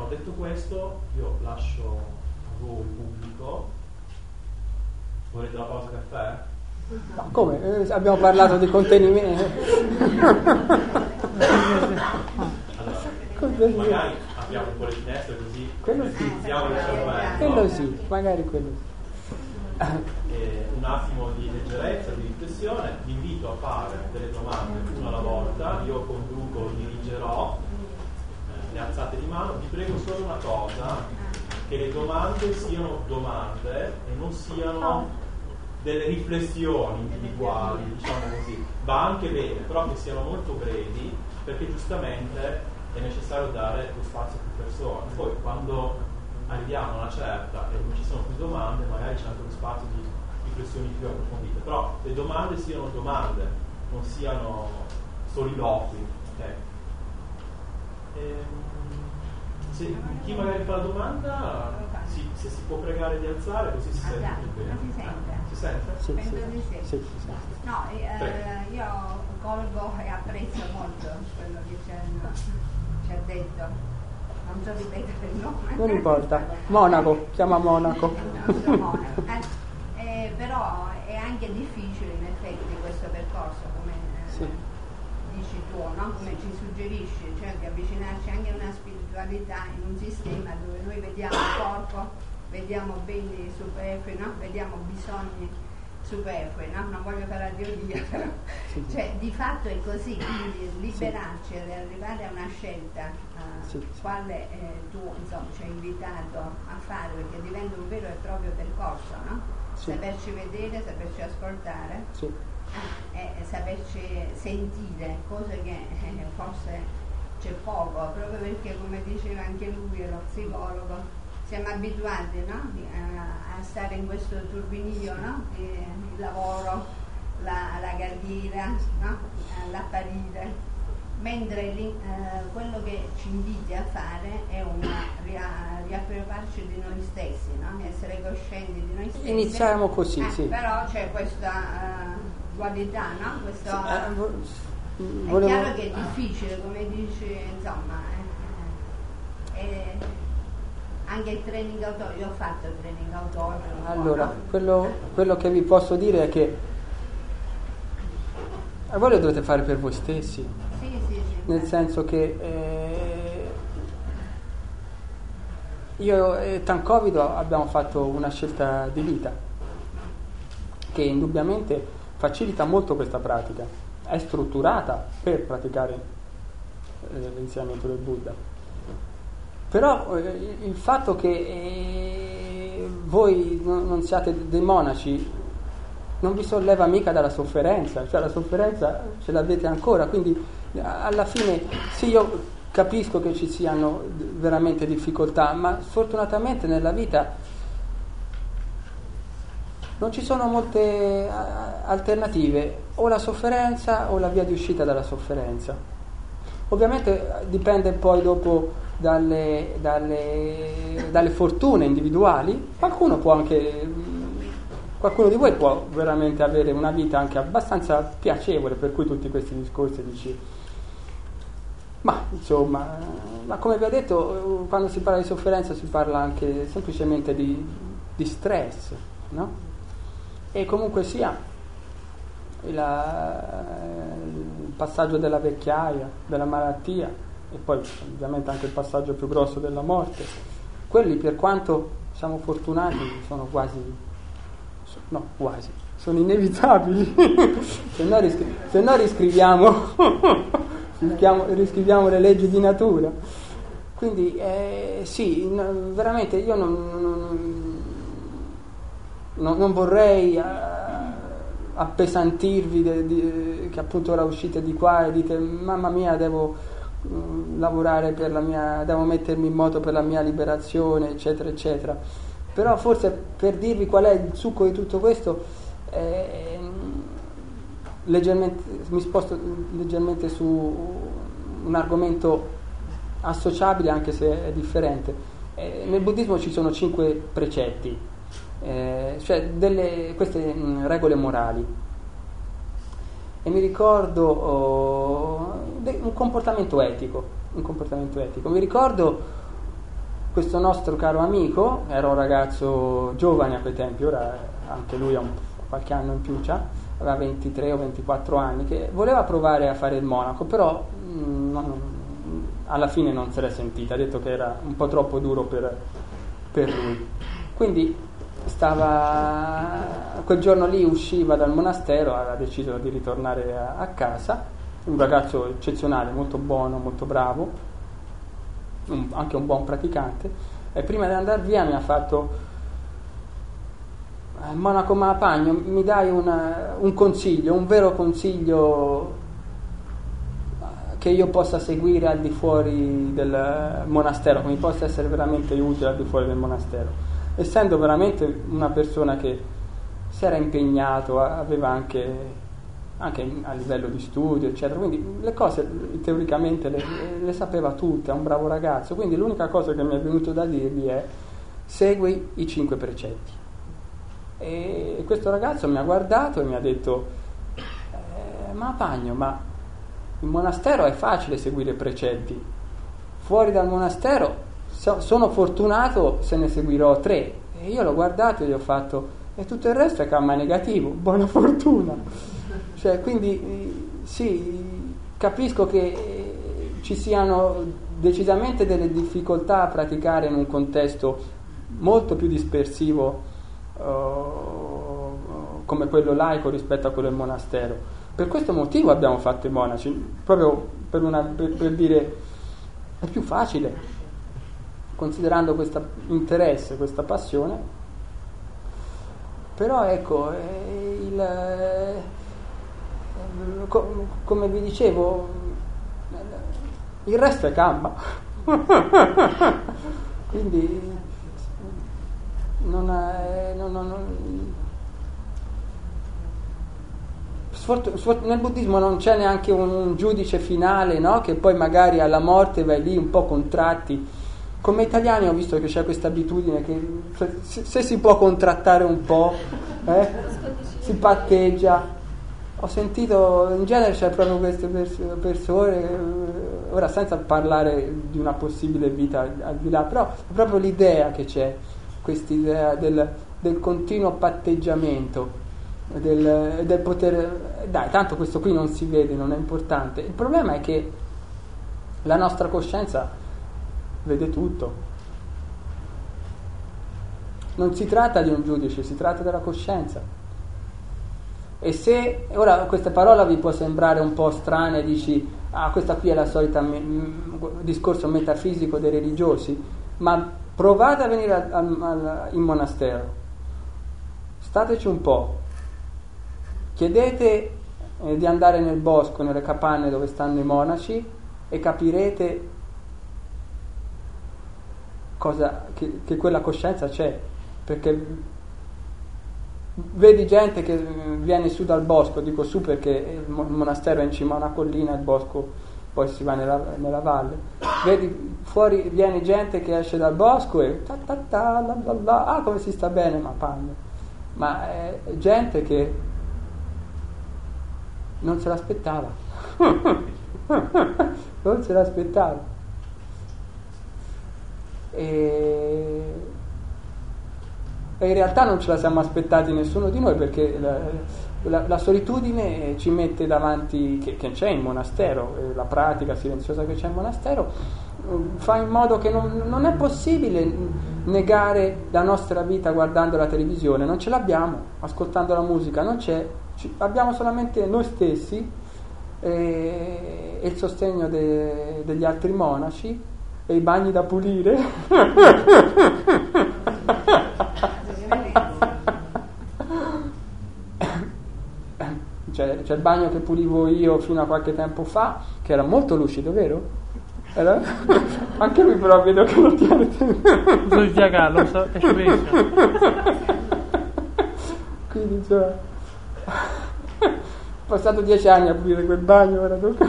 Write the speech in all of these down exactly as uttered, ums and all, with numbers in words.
no, detto questo, io lascio a voi pubblico. Volete la pausa caffè? No, come? Eh, abbiamo parlato di contenimento. Allora, magari apriamo un po' le finestre così quello sì. iniziamo il cervello. Quello sì, magari quello sì. Eh, un attimo di leggerezza, di riflessione. Vi invito a fare delle domande una alla volta. Io conduco, dirigerò, eh, le alzate di mano. Vi prego solo una cosa: che le domande siano domande e non siano delle riflessioni individuali, diciamo così. Va anche bene, però che siano molto brevi, perché giustamente è necessario dare lo spazio a più persone. Poi quando arriviamo a una certa e non ci sono più domande, magari c'è anche lo spazio di riflessioni più approfondite, però le domande siano domande, non siano soliloqui. Okay? Ehm, se, chi magari fa la domanda, si, se si può pregare di alzare, così si sente più bene. Si sente? Si sente? Sì, Penso sì. di sì. Sì, si sente. No, eh, io colgo e apprezzo molto quello che ci, hanno, ci ha detto. Non so ripetere il nome. Non importa. Monaco, chiama Monaco. Il Monaco. Eh, eh, però è anche difficile in effetti questo percorso, come eh, Sì. dici tu, no? Come ci suggerisci, cioè di avvicinarci anche a una spiritualità in un sistema dove noi vediamo il corpo, vediamo beni superflui, no? Vediamo bisogni superflui, no? Non voglio fare la teoria, però Sì. cioè di fatto è così, quindi liberarci ed arrivare a una scelta uh, Sì, sì. quale eh, tu insomma ci hai invitato a fare, perché diventa un vero e proprio percorso, no? Sì. Saperci vedere, saperci ascoltare, Sì. eh, e saperci sentire, cose che eh, forse c'è poco, proprio perché, come diceva anche lui, lo psicologo, siamo abituati, no? a, a stare in questo turbinio, no? Di, il lavoro, la, la carriera, no? L'apparire, mentre lì, eh, quello che ci inviti a fare è una ria, riappropriarci di noi stessi, no? Essere coscienti di noi stessi. Iniziamo così, eh, sì. Però c'è questa uh, dualità, no? Questo, Sì, eh, vo- è volevo- chiaro che è difficile, come dici, insomma, eh, eh, anche il training autonomo, io ho fatto il training autonomo. Allora, no? quello, quello che vi posso dire è che eh, voi lo dovete fare per voi stessi, Sì, sì, sì. nel senso che eh, io e Tancovido abbiamo fatto una scelta di vita che indubbiamente facilita molto questa pratica, è strutturata per praticare eh, l'insegnamento del Buddha. Però eh, il fatto che eh, voi non, non siate dei monaci non vi solleva mica dalla sofferenza, cioè la sofferenza ce l'avete ancora, quindi alla fine sì, io capisco che ci siano veramente difficoltà, ma sfortunatamente nella vita non ci sono molte alternative, o la sofferenza o la via di uscita dalla sofferenza. Ovviamente dipende poi dopo dalle, dalle, dalle fortune individuali. Qualcuno può anche, qualcuno di voi può veramente avere una vita anche abbastanza piacevole, per cui tutti questi discorsi dici, ma insomma, ma come vi ho detto, quando si parla di sofferenza si parla anche semplicemente di, di stress, no? E comunque sia la, il passaggio della vecchiaia, della malattia, e poi ovviamente anche il passaggio più grosso della morte, quelli, per quanto siamo fortunati, sono quasi, no quasi, sono inevitabili. se, no riscri- se no riscriviamo riscriviamo, riscriviamo le leggi di natura. Quindi eh, sì, no, veramente io non, non, non, non vorrei uh, appesantirvi de, de, che appunto ora uscite di qua e dite mamma mia, devo uh, lavorare per la mia, devo mettermi in moto per la mia liberazione, eccetera eccetera. Però forse per dirvi qual è il succo di tutto questo, eh, leggermente, mi sposto leggermente su un argomento associabile anche se è differente. Eh, nel buddismo ci sono cinque precetti, eh, cioè delle, queste mh, regole morali, e mi ricordo oh, de, un comportamento etico un comportamento etico mi ricordo questo nostro caro amico, era un ragazzo giovane a quei tempi, ora anche lui ha un, qualche anno in più, c'ha, aveva ventitré o ventiquattro anni, che voleva provare a fare il monaco, però mh, non, alla fine non se l'è sentita, ha detto che era un po' troppo duro per, per lui. Quindi stava, quel giorno lì usciva dal monastero, aveva deciso di ritornare a, a casa, un ragazzo eccezionale, molto buono, molto bravo, un, anche un buon praticante, e prima di andare via mi ha fatto: monaco Malapagno, mi dai una, un consiglio, un vero consiglio che io possa seguire al di fuori del monastero, che mi possa essere veramente utile al di fuori del monastero, essendo veramente una persona che si era impegnato, aveva anche, anche a livello di studio eccetera, quindi le cose teoricamente le, le sapeva tutte, è un bravo ragazzo, quindi l'unica cosa che mi è venuto da dirgli è: segui i cinque precetti. E questo ragazzo mi ha guardato e mi ha detto: eh, ma Pagno, ma in monastero è facile seguire precetti, fuori dal monastero so, sono fortunato se ne seguirò tre. E io l'ho guardato e gli ho fatto: e tutto il resto è karma negativo, buona fortuna. Cioè, quindi sì, capisco che ci siano decisamente delle difficoltà a praticare in un contesto molto più dispersivo uh, come quello laico rispetto a quello del monastero. Per questo motivo abbiamo fatto i monaci, proprio per, una, per, per dire è più facile, considerando questo interesse, questa passione. Però ecco, eh, il, eh, co, come vi dicevo, il resto è gamba. Quindi non è, non, non, non, Sfort- sfort- nel buddismo non c'è neanche un, un giudice finale, no? Che poi magari alla morte vai lì un po' contratti. Come italiani ho visto che c'è questa abitudine che se, se si può contrattare un po', eh, si patteggia. Ho sentito, in genere c'è proprio queste pers- persone, eh, ora senza parlare di una possibile vita al, al di là, però è proprio l'idea che c'è, quest'idea del, del continuo patteggiamento. Del, del poter, dai, tanto questo qui non si vede, non è importante. Il problema è che la nostra coscienza vede tutto. Non si tratta di un giudice, si tratta della coscienza. E se ora questa parola vi può sembrare un po' strana e dici: ah, questa qui è la solita me, m, discorso metafisico dei religiosi, ma provate a venire a, a, a, in monastero, stateci un po'. Chiedete eh, di andare nel bosco, nelle capanne dove stanno i monaci, e capirete cosa, che, che quella coscienza c'è, perché vedi gente che viene su dal bosco, dico su perché il monastero è in cima a una collina, il bosco poi si va nella, nella valle, vedi fuori, viene gente che esce dal bosco e ta ta ta, la, la, la, ah, come si sta bene, ma panno, ma è gente che non se l'aspettava. Non se l'aspettava. E... e in realtà non ce la siamo aspettati nessuno di noi, perché la, la, la solitudine ci mette davanti, che, che c'è in monastero, eh, la pratica silenziosa che c'è in monastero fa in modo che non, non è possibile negare la nostra vita guardando la televisione, non ce l'abbiamo, ascoltando la musica, non c'è, ci, abbiamo solamente noi stessi e, e il sostegno de, degli altri monaci e i bagni da pulire. C'è, c'è il bagno che pulivo io fino a qualche tempo fa, che era molto lucido, vero? Era? Anche lui però vedo che lo tiene. Sul diagallo, so, è benissimo. Quindi cioè, ho passato dieci anni a pulire quel bagno, ora tocca.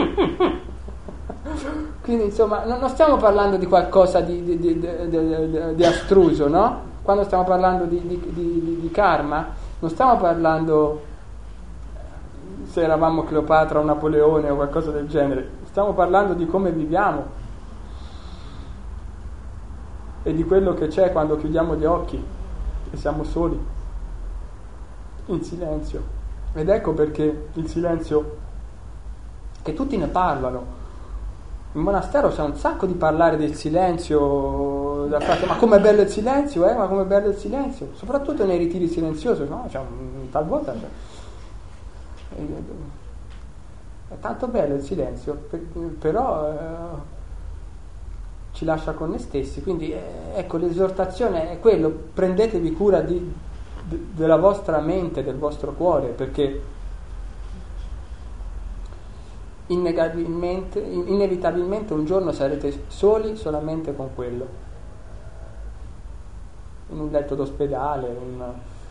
Quindi insomma non stiamo parlando di qualcosa di, di, di, di, di, di astruso, no? Quando stiamo parlando di, di, di, di karma non stiamo parlando se eravamo Cleopatra o Napoleone o qualcosa del genere, stiamo parlando di come viviamo. e di quello che c'è quando chiudiamo gli occhi e siamo soli, in silenzio. Ed ecco perché il silenzio, che tutti ne parlano, in monastero c'è un sacco di parlare del silenzio, da parte, ma com'è bello il silenzio, eh? Ma com'è bello il silenzio, soprattutto nei ritiri silenziosi, no? C'è un, talvolta c'è. È tanto bello il silenzio, per, però eh, ci lascia con noi stessi, quindi eh, ecco, l'esortazione è quello: prendetevi cura di, de, della vostra mente, del vostro cuore, perché innegabilmente, inevitabilmente un giorno sarete soli solamente con quello, in un letto d'ospedale, in,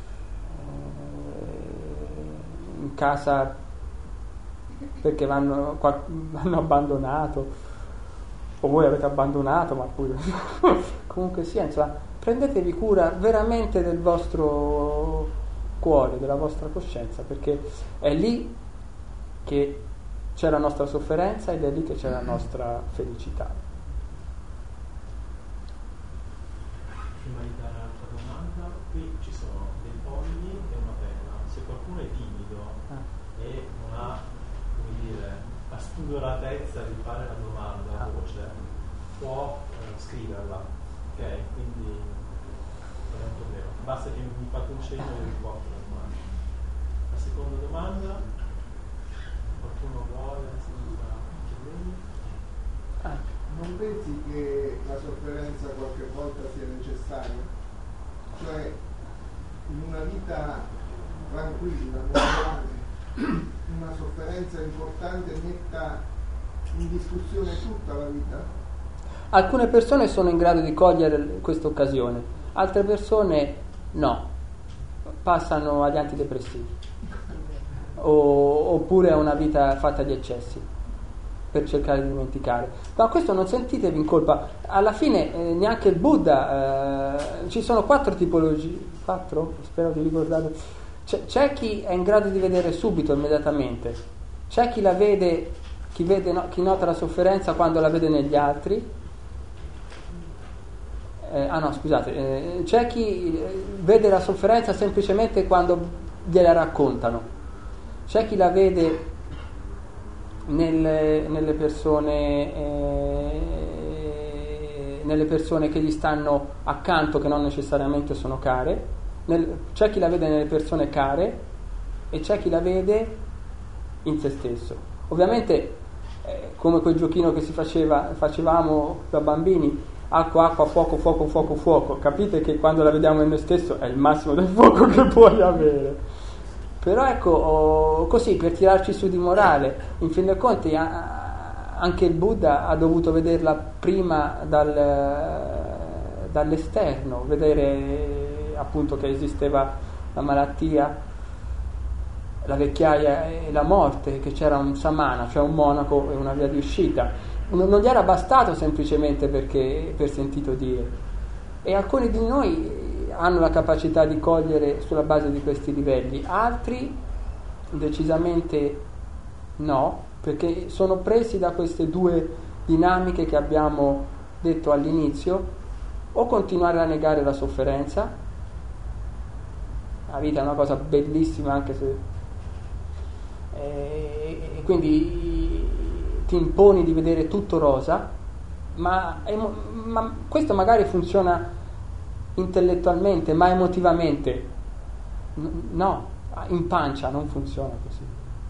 in casa perché vanno, vanno abbandonato, o voi avete abbandonato, ma pure comunque sia, insomma, prendetevi cura veramente del vostro cuore, della vostra coscienza, perché è lì che c'è la nostra sofferenza ed è lì che c'è la nostra felicità. Prima di dare un'altra domanda, qui ci sono dei fogli e una penna. Se qualcuno è timido ah. e non ha, come dire, la spudoratezza di fare la domanda a voce, può eh, scriverla, ok? Quindi non è un problema. Basta che mi fate un cenno e vi porto la domanda. La seconda domanda. Qualcuno vuole anche lui? Ah. Non pensi che la sofferenza qualche volta sia necessaria? Cioè, in una vita tranquilla, normale, una sofferenza importante metta in discussione tutta la vita? Alcune persone sono in grado di cogliere questa occasione, altre persone no, passano agli antidepressivi. O, oppure a una vita fatta di eccessi per cercare di dimenticare. Ma questo non sentitevi in colpa, alla fine eh, neanche il Buddha, eh, ci sono quattro tipologie, quattro? Spero di ricordare. C'è, c'è chi è in grado di vedere subito, immediatamente, c'è chi la vede, chi, vede, no, chi nota la sofferenza quando la vede negli altri, eh, ah no scusate, eh, c'è chi vede la sofferenza semplicemente quando gliela raccontano. C'è chi la vede nelle, nelle persone eh, nelle persone che gli stanno accanto, che non necessariamente sono care, nel, c'è chi la vede nelle persone care e c'è chi la vede in se stesso. Ovviamente eh, come quel giochino che si faceva, facevamo da bambini, acqua, acqua, fuoco, fuoco, fuoco, fuoco. Capite che quando la vediamo in noi stesso è il massimo del fuoco che puoi avere. Però ecco, oh, così per tirarci su di morale, in fin dei conti a, anche il Buddha ha dovuto vederla prima dal, dall'esterno, vedere appunto che esisteva la malattia, la vecchiaia e la morte, che c'era un samana, cioè un monaco e una via di uscita. Non, non gli era bastato semplicemente perché per sentito dire. E alcuni di noi hanno la capacità di cogliere sulla base di questi livelli, altri decisamente no, perché sono presi da queste due dinamiche che abbiamo detto all'inizio: o continuare a negare la sofferenza, la vita è una cosa bellissima anche se e, e quindi ti imponi di vedere tutto rosa, ma, ma questo magari funziona intellettualmente, ma emotivamente no, in pancia non funziona così.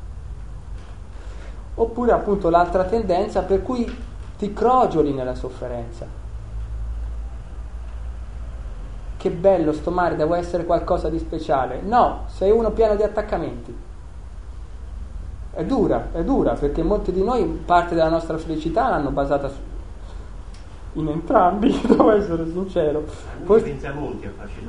Oppure appunto l'altra tendenza per cui ti crogioli nella sofferenza. Che bello sto mare, devo essere qualcosa di speciale. No, sei uno pieno di attaccamenti. È dura, è dura, perché molti di noi parte della nostra felicità l'hanno basata su in entrambi, devo essere sincero. Poi pensa molti a farci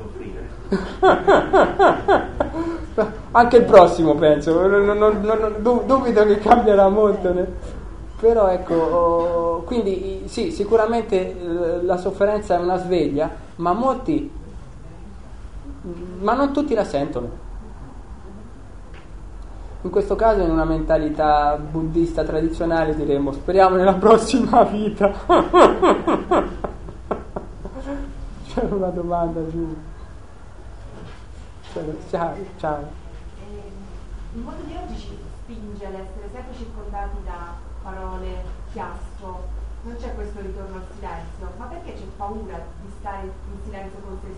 soffrire. Anche il prossimo penso, non, non, non, dubito che cambierà molto, né? Però ecco, oh, quindi sì, sicuramente eh, la sofferenza è una sveglia, ma molti, ma non tutti la sentono. In questo caso, in una mentalità buddista tradizionale, diremmo: speriamo nella prossima vita. C'era una domanda giù. Ciao, ciao. Eh, il mondo di oggi ci spinge ad essere sempre circondati da parole, chiasso, non c'è questo ritorno al silenzio, ma perché c'è paura di stare in silenzio con se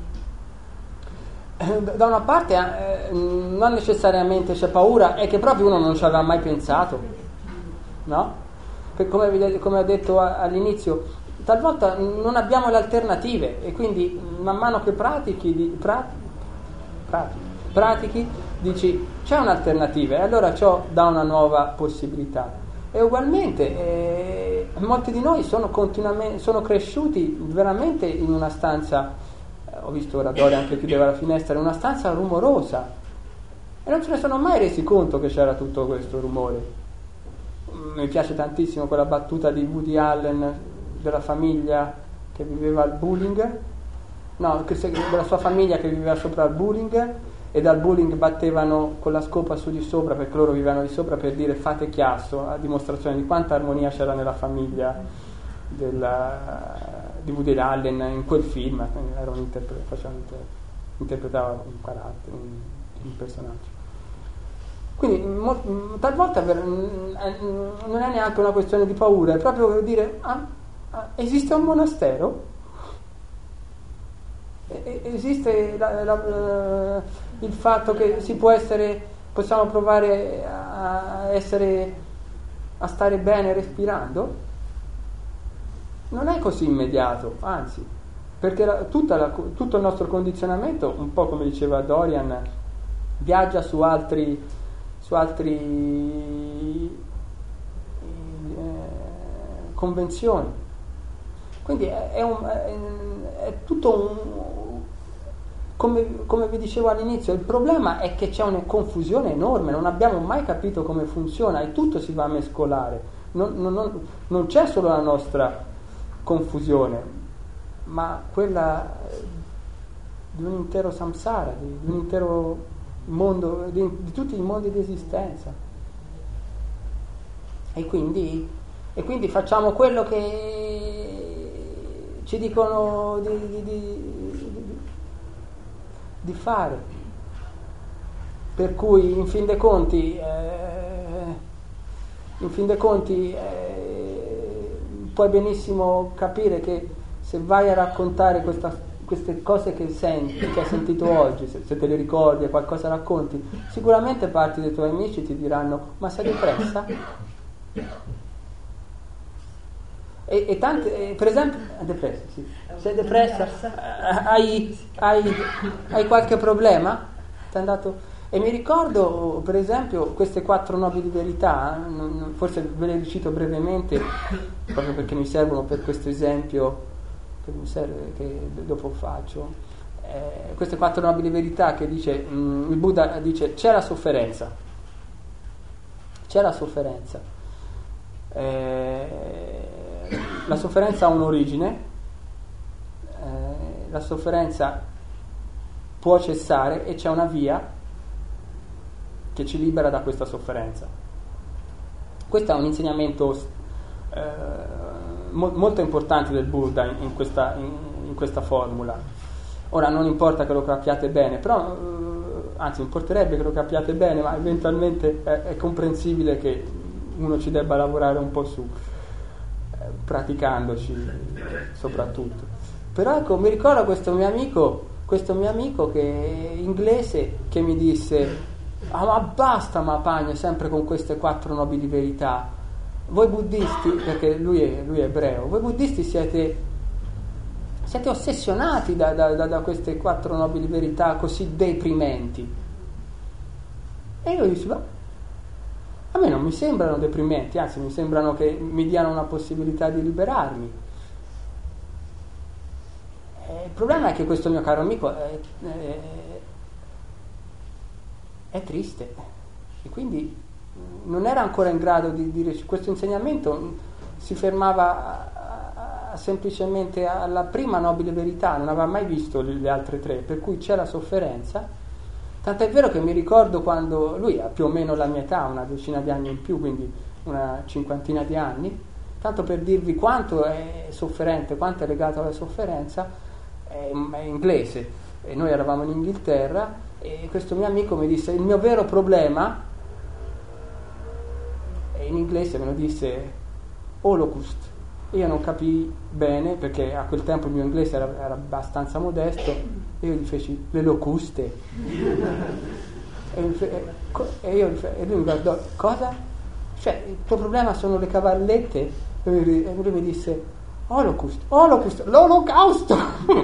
stessi? Da una parte eh, non necessariamente c'è paura, è che proprio uno non ci aveva mai pensato, no? Per come, come ho detto all'inizio, talvolta non abbiamo le alternative e quindi man mano che pratichi, di, pra, pratichi, pratichi dici c'è un'alternativa e allora ciò dà una nuova possibilità. E ugualmente eh, molti di noi sono, continuamente, sono cresciuti veramente in una stanza, eh, ho visto ora Dori anche chiudeva la finestra, in una stanza rumorosa e non se ne sono mai resi conto che c'era tutto questo rumore. Mi piace tantissimo quella battuta di Woody Allen della famiglia che viveva al bullying, no, che se, della sua famiglia che viveva sopra il bullying e dal bullying battevano con la scopa su di sopra perché loro vivevano di sopra per dire fate chiasso, a dimostrazione di quanta armonia c'era nella famiglia della, di Woody Allen in quel film. Era un interpre- faceva un inter- interpretava un carattere, un, un personaggio. Quindi mo, talvolta per, non è neanche una questione di paura, è proprio per dire ah, ah, esiste un monastero? E, esiste la, la, il fatto che si può essere, possiamo provare a essere, a stare bene respirando? Non è così immediato, anzi, perché la, tutta la, tutto il nostro condizionamento, un po' come diceva Dorian, viaggia su altri su altri eh, convenzioni, quindi è, è, un, è, è tutto un, come, come vi dicevo all'inizio, il problema è che c'è una confusione enorme, non abbiamo mai capito come funziona e tutto si va a mescolare, non, non, non c'è solo la nostra confusione ma quella di un intero samsara, di, di un intero mondo, di, di tutti i mondi di esistenza e quindi, e quindi facciamo quello che ci dicono di, di, di, di, di fare, per cui in fin dei conti eh, in fin dei conti eh, puoi benissimo capire che se vai a raccontare questa queste cose che senti, che hai sentito oggi, se, se te le ricordi e qualcosa racconti, sicuramente parti dei tuoi amici ti diranno ma sei depressa? E, e tante, e per esempio depressa, sì. Sei depressa? Hai, hai, hai qualche problema? T'è andato? E mi ricordo per esempio queste quattro nobili verità, forse ve le recito brevemente proprio perché mi servono per questo esempio che mi serve, che dopo faccio, eh, queste quattro nobili verità che dice mh, il Buddha dice c'è la sofferenza, c'è la sofferenza, eh, la sofferenza ha un'origine, eh, la sofferenza può cessare e c'è una via che ci libera da questa sofferenza. Questo è un insegnamento eh, molto importante del Buddha in, in, questa, in, in questa formula. Ora non importa che lo capiate bene, però eh, anzi importerebbe che lo capiate bene, ma eventualmente è, è comprensibile che uno ci debba lavorare un po' su, eh, praticandoci soprattutto. Però ecco, mi ricordo questo mio amico, questo mio amico che inglese che mi disse ah ma basta Mapagno sempre con queste quattro nobili verità. Voi buddisti, perché lui è, lui è ebreo, voi buddisti siete, siete ossessionati da, da, da, da queste quattro nobili verità così deprimenti. E io dico, ma a me non mi sembrano deprimenti, anzi mi sembrano che mi diano una possibilità di liberarmi. E il problema è che questo mio caro amico è, è, è triste e quindi non era ancora in grado di dire questo insegnamento, si fermava a, a, a semplicemente alla prima nobile verità, non aveva mai visto le, le altre tre, per cui c'è la sofferenza. Tant'è vero che mi ricordo quando lui ha più o meno la mia età, una decina di anni in più, quindi una cinquantina di anni, tanto per dirvi quanto è sofferente, quanto è legato alla sofferenza, è, è inglese e noi eravamo in Inghilterra, e questo mio amico mi disse: il mio vero problema, e in inglese me lo disse, Holocaust. Io non capii bene, perché a quel tempo il mio inglese era, era abbastanza modesto, e io gli feci le locuste e, mi fe- e, io, e lui mi guardò: cosa? Cioè, il tuo problema sono le cavallette? E lui, e lui mi disse: Holocaust, Holocaust, l'olocausto.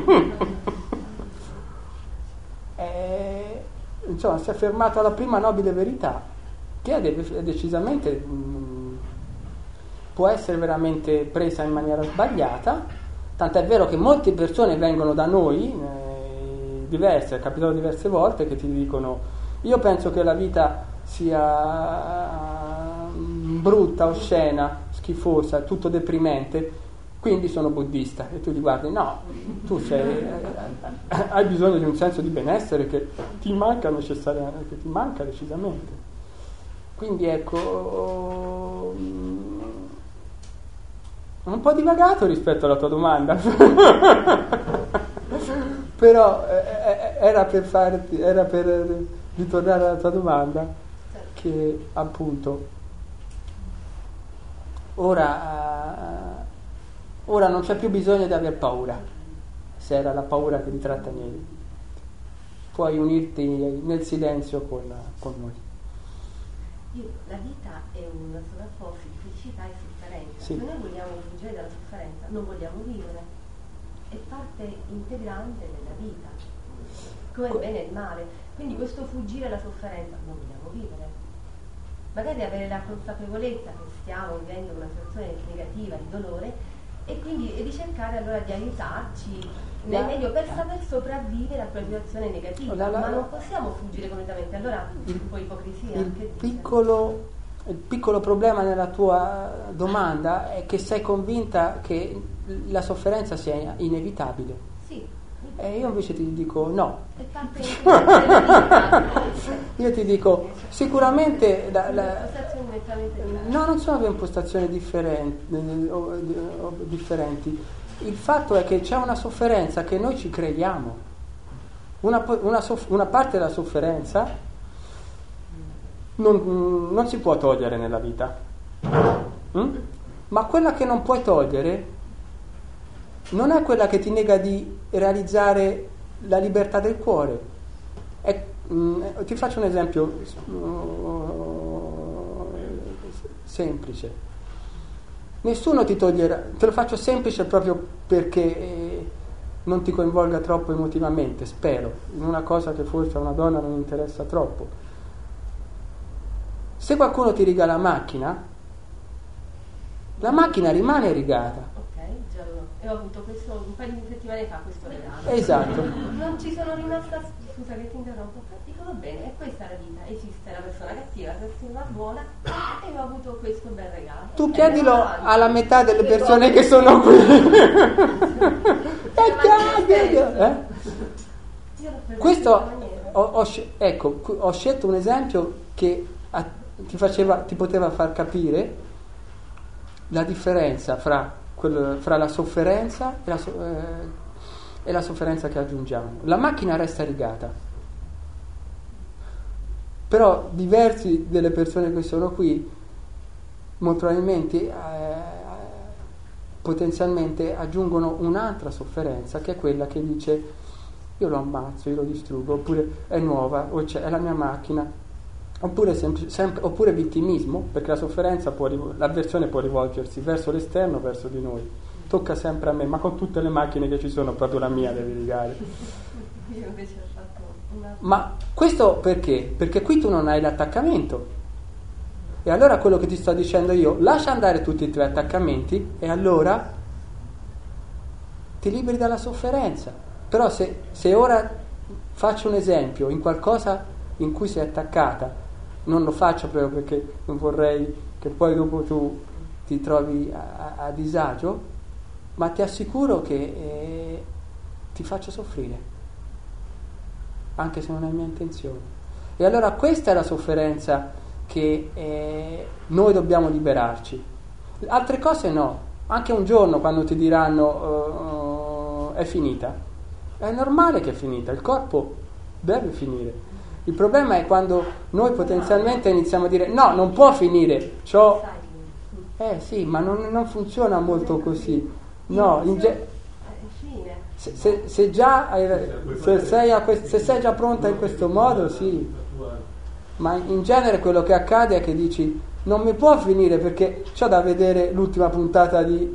E, insomma, si è fermato alla prima nobile verità, che è, de- è decisamente mh, può essere veramente presa in maniera sbagliata, tant'è vero che molte persone vengono da noi, eh, diverse, è capitato diverse volte, che ti dicono: io penso che la vita sia brutta, oscena, schifosa, tutto deprimente, quindi sono buddista. E tu gli guardi: no, tu sei, hai bisogno di un senso di benessere che ti manca necessariamente, che ti manca decisamente. Quindi ecco, un po' divagato rispetto alla tua domanda, però eh, era per farti, era per ritornare alla tua domanda, che appunto ora, uh, ora non c'è più bisogno di aver paura, se era la paura che ti trattenevi, puoi unirti nel silenzio con, con noi. Io, la vita è una sovrapporsi di felicità e sofferenza. Sì. Se noi vogliamo fuggire dalla sofferenza, non vogliamo vivere, è parte integrante della vita, come il bene e il male. Quindi questo fuggire dalla sofferenza, non vogliamo vivere. Magari avere la consapevolezza che stiamo vivendo una situazione negativa, di dolore, e quindi e di cercare allora di aiutarci nel meglio per saper sopravvivere a quella situazione negativa, la, la, ma non possiamo fuggire completamente. Allora un po' ipocrisia. Il piccolo, il piccolo problema nella tua domanda è che sei convinta che la sofferenza sia inevitabile. Sì. E io invece ti dico no. È parte della vita. Io ti dico sicuramente la, la, no, non sono due impostazioni differenti, differenti. Il fatto è che c'è una sofferenza che noi ci creiamo, una, una, soff- una parte della sofferenza non, non si può togliere nella vita, mm? Ma quella che non puoi togliere non è quella che ti nega di realizzare la libertà del cuore. È, mh, ti faccio un esempio uh, semplice. Nessuno ti toglierà, te lo faccio semplice proprio perché eh, non ti coinvolga troppo emotivamente, spero, in una cosa che forse a una donna non interessa troppo. Se qualcuno ti riga la macchina, la macchina rimane rigata. Ok, già ho avuto questo un paio di settimane fa questo regalo. Esatto. Non ci sono rimasta, scusa che ti interrompo, dico va bene, è questa la vita, esiste la persona cattiva, la persona buona, e ho avuto questo bel regalo. Tu chiedilo alla metà delle persone che sono qui. eh? Questo ho, ho, ecco, ho scelto un esempio che a, ti faceva, ti poteva far capire la differenza fra, quel, fra la sofferenza e la, eh, e la sofferenza che aggiungiamo. La macchina resta rigata, però diversi delle persone che sono qui molto probabilmente eh, potenzialmente aggiungono un'altra sofferenza, che è quella che dice: io lo ammazzo, io lo distruggo, oppure è nuova, o c'è, è la mia macchina, oppure, sem- sem- oppure vittimismo, perché la sofferenza può rivo- l'avversione può rivolgersi verso l'esterno, verso di noi. Tocca sempre a me, ma con tutte le macchine che ci sono proprio la mia devi rigare. Io invece ho fatto una... Ma questo perché? Perché qui tu non hai l'attaccamento. E allora quello che ti sto dicendo io, lascia andare tutti i tuoi attaccamenti e allora ti liberi dalla sofferenza. Però se, se ora faccio un esempio in qualcosa in cui sei attaccata, non lo faccio proprio perché non vorrei che poi dopo tu ti trovi a, a disagio, ma ti assicuro che eh, ti faccio soffrire, anche se non è mia intenzione. E allora questa è la sofferenza che eh, noi dobbiamo liberarci. Altre cose no. Anche un giorno, quando ti diranno uh, è finita, È normale che è finita, il corpo deve finire. Il problema è quando noi potenzialmente iniziamo a dire no, non può finire, c'ho... eh sì, ma non, non funziona molto così. No, in ge- se, se, se già hai, se, sei a que- se sei già pronta in questo modo, sì, ma in genere quello che accade è che dici non mi può finire perché c'ho da vedere l'ultima puntata di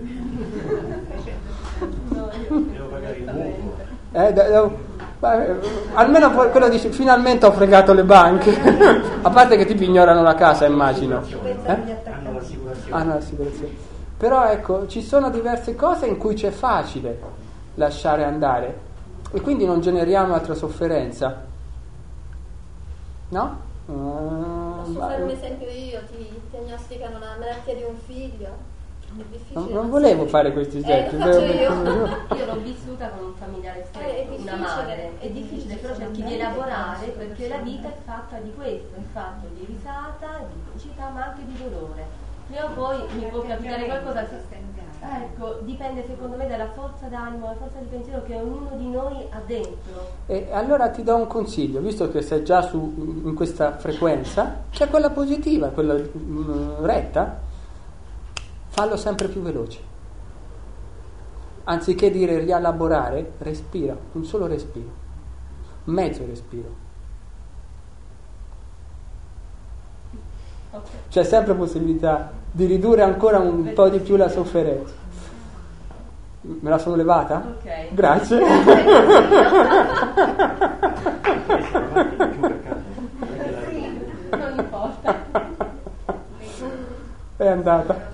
devo pagare il mutuo. eh, da, da, beh, almeno quello dici finalmente ho fregato le banche. A parte che ti pignorano la casa, immagino, eh? Hanno l'assicurazione. Ah, no, l'assicurazione. Però ecco, ci sono diverse cose in cui c'è facile lasciare andare e quindi non generiamo altra sofferenza, no? Uh, Posso fare un esempio io? Ti diagnosticano la malattia di un figlio, è difficile. non, non volevo fare questi esempi, eh, lo faccio io. Io l'ho vissuta con un familiare Eh, è stretto, una difficile, madre, è è difficile, però cerchi di elaborare perché la vita è fatta di questo, è fatta di risata, di felicità ma anche di dolore. Prima o poi mi può capitare qualcosa, ecco, dipende secondo me dalla forza d'animo, dalla forza di pensiero che ognuno di noi ha dentro. E allora ti do un consiglio, visto che sei già su, in questa frequenza, c'è quella positiva, quella mh, retta, fallo sempre più veloce. Anziché dire rielaborare, respira, un solo respiro, mezzo respiro. Okay. C'è sempre possibilità di ridurre ancora un po' di più la sofferenza. Me la sono levata? Ok. Grazie. Non importa. È andata.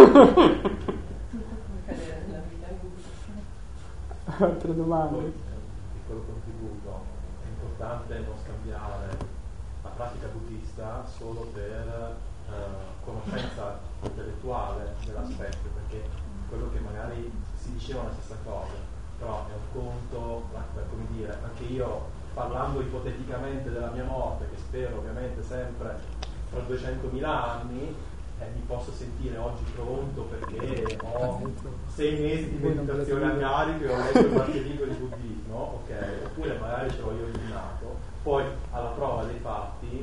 Altre domande? Poi, piccolo contributo, è importante non scambiare la pratica buddista solo per eh, conoscenza intellettuale dell'aspetto, perché quello che magari si diceva la stessa cosa, però è un conto, per come dire, anche io parlando ipoteticamente della mia morte, che spero ovviamente sempre tra duecentomila anni, eh, mi posso sentire oggi pronto perché ho sei mesi di meditazione a carico e ho letto qualche libro di buddismo, ok, oppure magari ce l'ho io illuminato, poi alla prova dei fatti,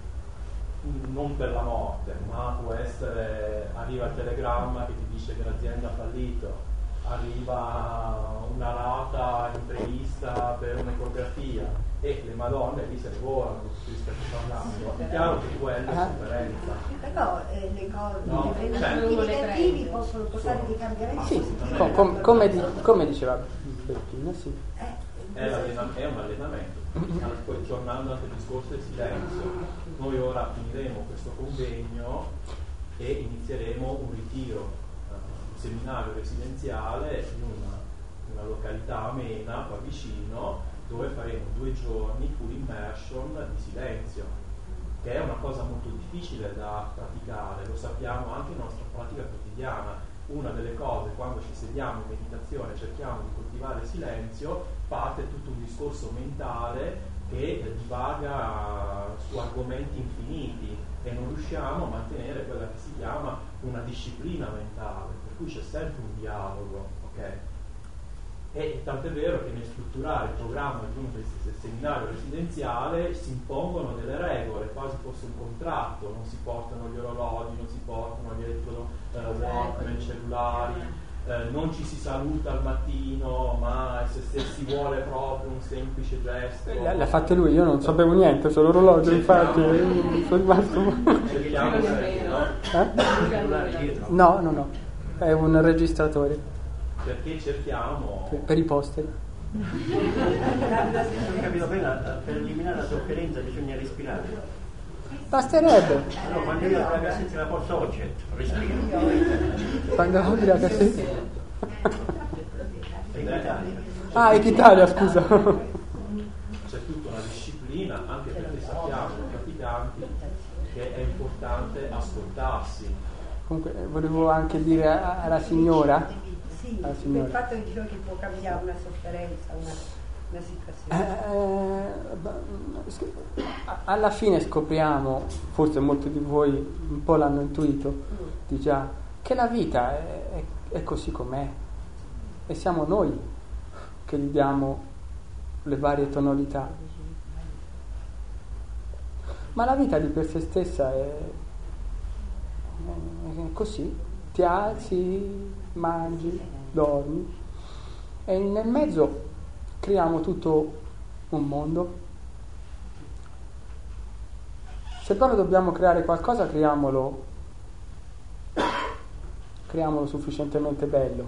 non per la morte, ma può essere, arriva il telegramma che ti dice che l'azienda ha fallito, arriva una rata imprevista per un'ecografia e le madonne lì se ne volano con tutti gli aspetti parlando. È chiaro che quella è sofferenza. Però eh, le cose, No, i cioè- negativi possono portare dei cambiamenti Sì, positivi. com- com- come, di- come diceva Bettina, sì. Eh, È, l'allena- è un allenamento. Poi tornando anche al discorso del silenzio, noi ora finiremo questo convegno e inizieremo un ritiro, un seminario residenziale in una, una località amena qua vicino, dove faremo due giorni full immersion di silenzio, che è una cosa molto difficile da praticare, lo sappiamo anche nella nostra pratica quotidiana. Una delle cose, quando ci sediamo in meditazione e cerchiamo di coltivare il silenzio, parte tutto un discorso mentale che divaga su argomenti infiniti e non riusciamo a mantenere quella che si chiama una disciplina mentale, per cui c'è sempre un dialogo, ok? E tant'è vero che nel strutturare il programma di un seminario residenziale si impongono delle regole, quasi fosse un contratto, non si portano gli orologi, non si portano gli elettrodo eh, Walkman, cellulari, eh, non ci si saluta al mattino, ma se, se si vuole proprio un semplice gesto. L'ha fatto lui, io non sapevo niente sull'orologio, infatti sono rimasto. Cerchiamo sempre, no? Eh? No, no, no, è un registratore. Perché cerchiamo per, per i posteri. Non ho capito bene, per eliminare la sofferenza bisogna respirare. Basterebbe. No, quando io apro la cassetta la posso oggetto, respiro. Quando apri la cassetta. È in Italia. Ah, è Italia, scusa. C'è tutta una disciplina, anche perché sappiamo, praticanti, che è importante ascoltarsi. Comunque volevo anche dire alla signora. Sì, alla il signora. fatto che dicevo che può cambiare una sofferenza, una, una situazione. Eh, alla fine scopriamo, forse molti di voi un po' l'hanno intuito, di già, che la vita è, è, è così com'è e siamo noi che che gli diamo le varie tonalità. Ma la vita di per sé stessa è, è così, ti alzi, mangi, dormi e nel mezzo creiamo tutto un mondo. Se proprio dobbiamo creare qualcosa, creiamolo, creiamolo sufficientemente bello.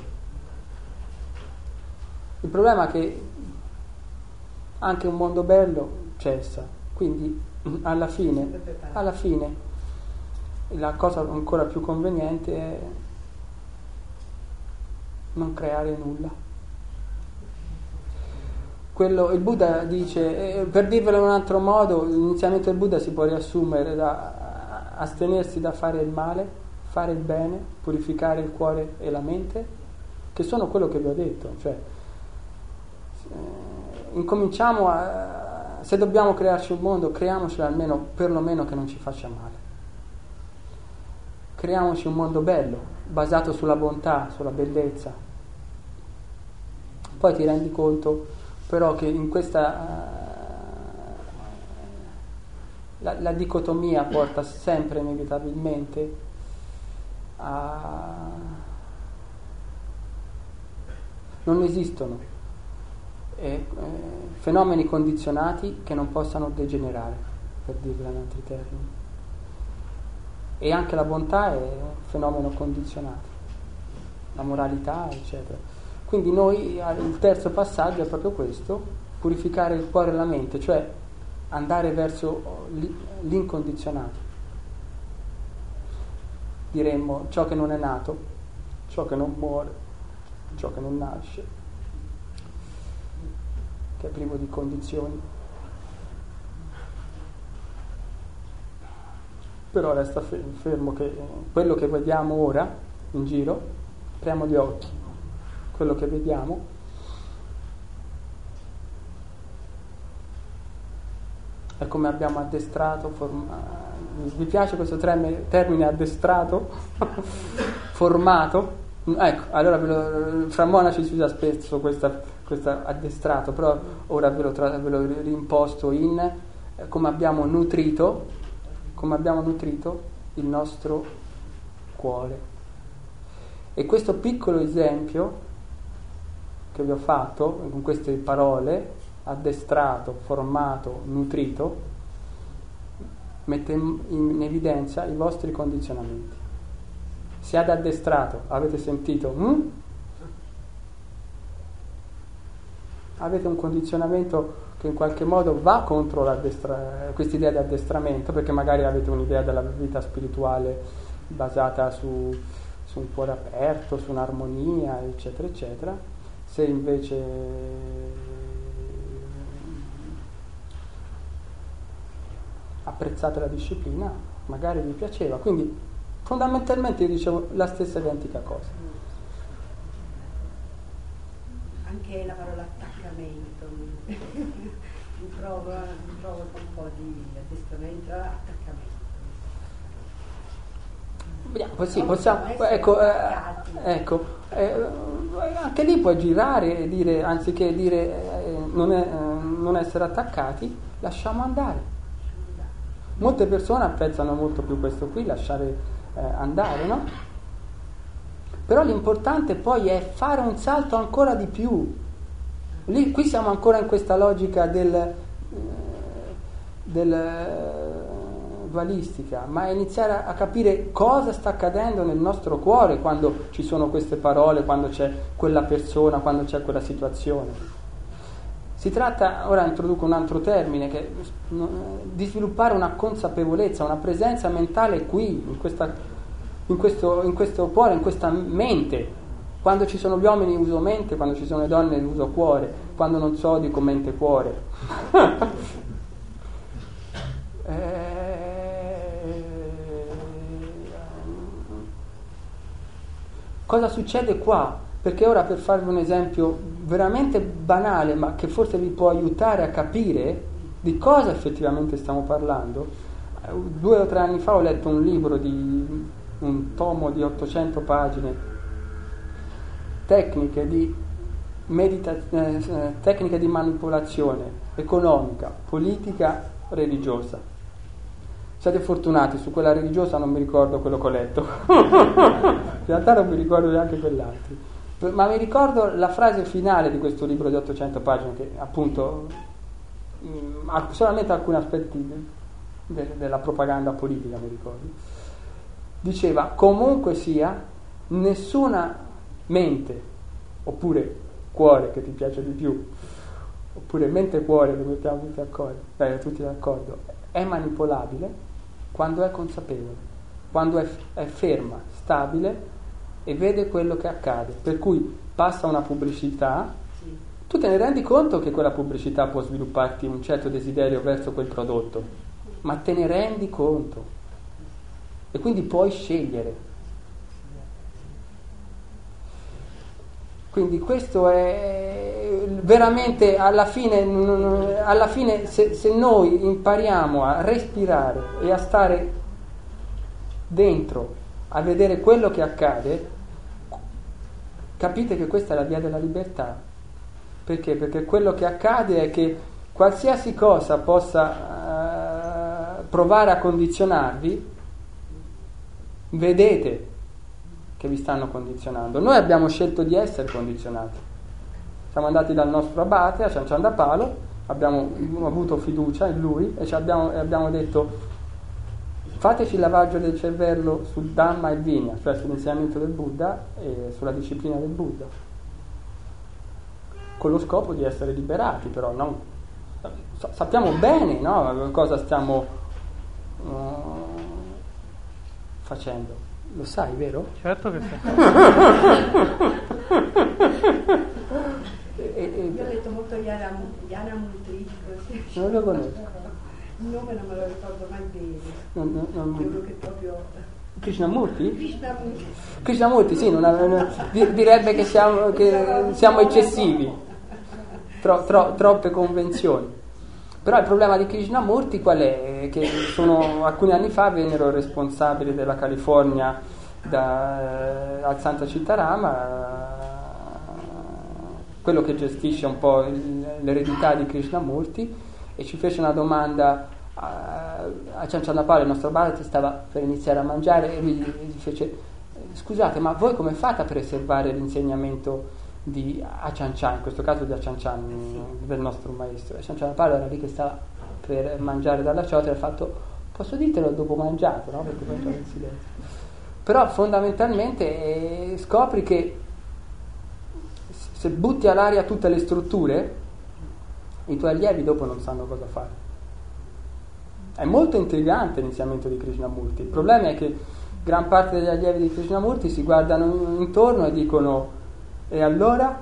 Il problema è che anche un mondo bello cessa, quindi alla fine, alla fine la cosa ancora più conveniente è non creare nulla. Quello, il Buddha dice, eh, per dirvelo in un altro modo, l'iniziamento del Buddha si può riassumere da astenersi da fare il male, fare il bene, purificare il cuore e la mente, che sono quello che vi ho detto. Cioè, eh, incominciamo a, se dobbiamo crearci un mondo, creiamocelo almeno, perlomeno che non ci faccia male. Creiamoci un mondo bello, basato sulla bontà, sulla bellezza. Poi ti rendi conto però che in questa uh, la, la dicotomia porta sempre inevitabilmente a non esistono eh, eh, fenomeni condizionati che non possano degenerare, per dirla in altri termini, e anche la bontà è un fenomeno condizionato, la moralità eccetera. Quindi noi, il terzo passaggio è proprio questo, purificare il cuore e la mente, cioè andare verso l'incondizionato. Diremmo ciò che non è nato, ciò che non muore, ciò che non nasce, che è privo di condizioni. Però resta fermo che quello che vediamo ora in giro, apriamo gli occhi, quello che vediamo è come abbiamo addestrato, forma, vi piace questo termine addestrato? Formato? Ecco, allora ve lo, fra monaci si usa spesso questa, questa addestrato, però ora ve lo, tra, ve lo rimposto in eh, come abbiamo nutrito, come abbiamo nutrito il nostro cuore. E questo piccolo esempio che vi ho fatto con queste parole, addestrato, formato, nutrito, mette in, in evidenza i vostri condizionamenti. Siate addestrato, avete sentito? Hm? Avete un condizionamento che in qualche modo va contro questa idea di addestramento, perché magari avete un'idea della vita spirituale basata su, su un cuore aperto, su un'armonia, eccetera, eccetera. Se invece apprezzate la disciplina, magari vi piaceva. Quindi fondamentalmente io dicevo la stessa identica cosa. Anche la parola attaccamento mi provoca un po' di addestramento, attaccamento. Vediamo, sì, possiamo, ecco, eh, ecco eh, anche lì puoi girare e dire, anziché dire eh, non, è, eh, non essere attaccati, lasciamo andare. Molte persone apprezzano molto più questo qui, lasciare eh, andare, no? Però l'importante poi è fare un salto ancora di più. Lì, qui siamo ancora in questa logica del, eh, del dualistica, ma iniziare a, a capire cosa sta accadendo nel nostro cuore quando ci sono queste parole, quando c'è quella persona, quando c'è quella situazione. Si tratta, ora introduco un altro termine, che, di sviluppare una consapevolezza, una presenza mentale qui, in, questa, in, questo, in questo cuore, in questa mente. Quando ci sono gli uomini uso mente, quando ci sono le donne uso cuore, quando non so dico mente cuore. eh, Cosa succede qua? Perché ora, per farvi un esempio veramente banale, ma che forse vi può aiutare a capire di cosa effettivamente stiamo parlando, due o tre anni fa ho letto un libro di un tomo di ottocento pagine, tecniche di medita- eh, tecniche di manipolazione economica, politica, religiosa. Siete fortunati, su quella religiosa non mi ricordo quello che ho letto, in realtà non mi ricordo neanche quell'altro, ma mi ricordo la frase finale di questo libro di ottocento pagine che appunto mh, ha solamente alcuni aspetti de- de- della propaganda politica, mi ricordo. Diceva: comunque sia, nessuna mente, oppure cuore, che ti piace di più, oppure mente e cuore, che mettiamo tutti d'accordo, beh, tutti d'accordo, è manipolabile quando è consapevole, quando è, è ferma, stabile e vede quello che accade. Per cui passa una pubblicità, tu te ne rendi conto che quella pubblicità può svilupparti un certo desiderio verso quel prodotto, ma te ne rendi conto e quindi puoi scegliere. Quindi questo è veramente, alla fine, alla fine se, se noi impariamo a respirare e a stare dentro, a vedere quello che accade, capite che questa è la via della libertà. Perché? Perché quello che accade è che qualsiasi cosa possa uh, provare a condizionarvi, vedete che vi stanno condizionando. Noi abbiamo scelto di essere condizionati. Siamo andati dal nostro abate a Cianciandapalo, abbiamo avuto fiducia in lui e ci abbiamo, e abbiamo detto: fateci il lavaggio del cervello sul Dhamma e Vinaya, cioè sull'insegnamento del Buddha e sulla disciplina del Buddha, con lo scopo di essere liberati. Però non, sappiamo bene, no, cosa stiamo uh, facendo. Lo sai, vero? Certo che sì. e, e, Io ho letto molto Yana, Yana Mutri, non lo conosco. Il nome non me lo ricordo mai bene. Non, non, non... Quello che proprio... Krishnamurti? Krishnamurti. Krishnamurti, sì, non ave- non, direbbe che siamo, che siamo eccessivi, tro, tro, troppe convenzioni. Però il problema di Krishnamurti qual è? Che sono, alcuni anni fa vennero responsabili della California da, eh, al Santa Citarama, quello che gestisce un po' il, l'eredità di Krishnamurti, e ci fece una domanda a, a Cianciandapalo, il nostro Bharati stava per iniziare a mangiare, e lui gli fece: scusate, ma voi come fate a preservare l'insegnamento di Achan Chan, in questo caso di Achan Chan, del nostro maestro? E Cianciandapalo era lì che stava per mangiare dalla ciotola e ha fatto: posso dirtelo dopo mangiato, no? Perché poi c'era il silenzio. Però fondamentalmente eh, scopri che se butti all'aria tutte le strutture, i tuoi allievi dopo non sanno cosa fare. È molto intrigante l'insegnamento di Krishnamurti. Il problema è che gran parte degli allievi di Krishnamurti si guardano intorno e dicono: e allora?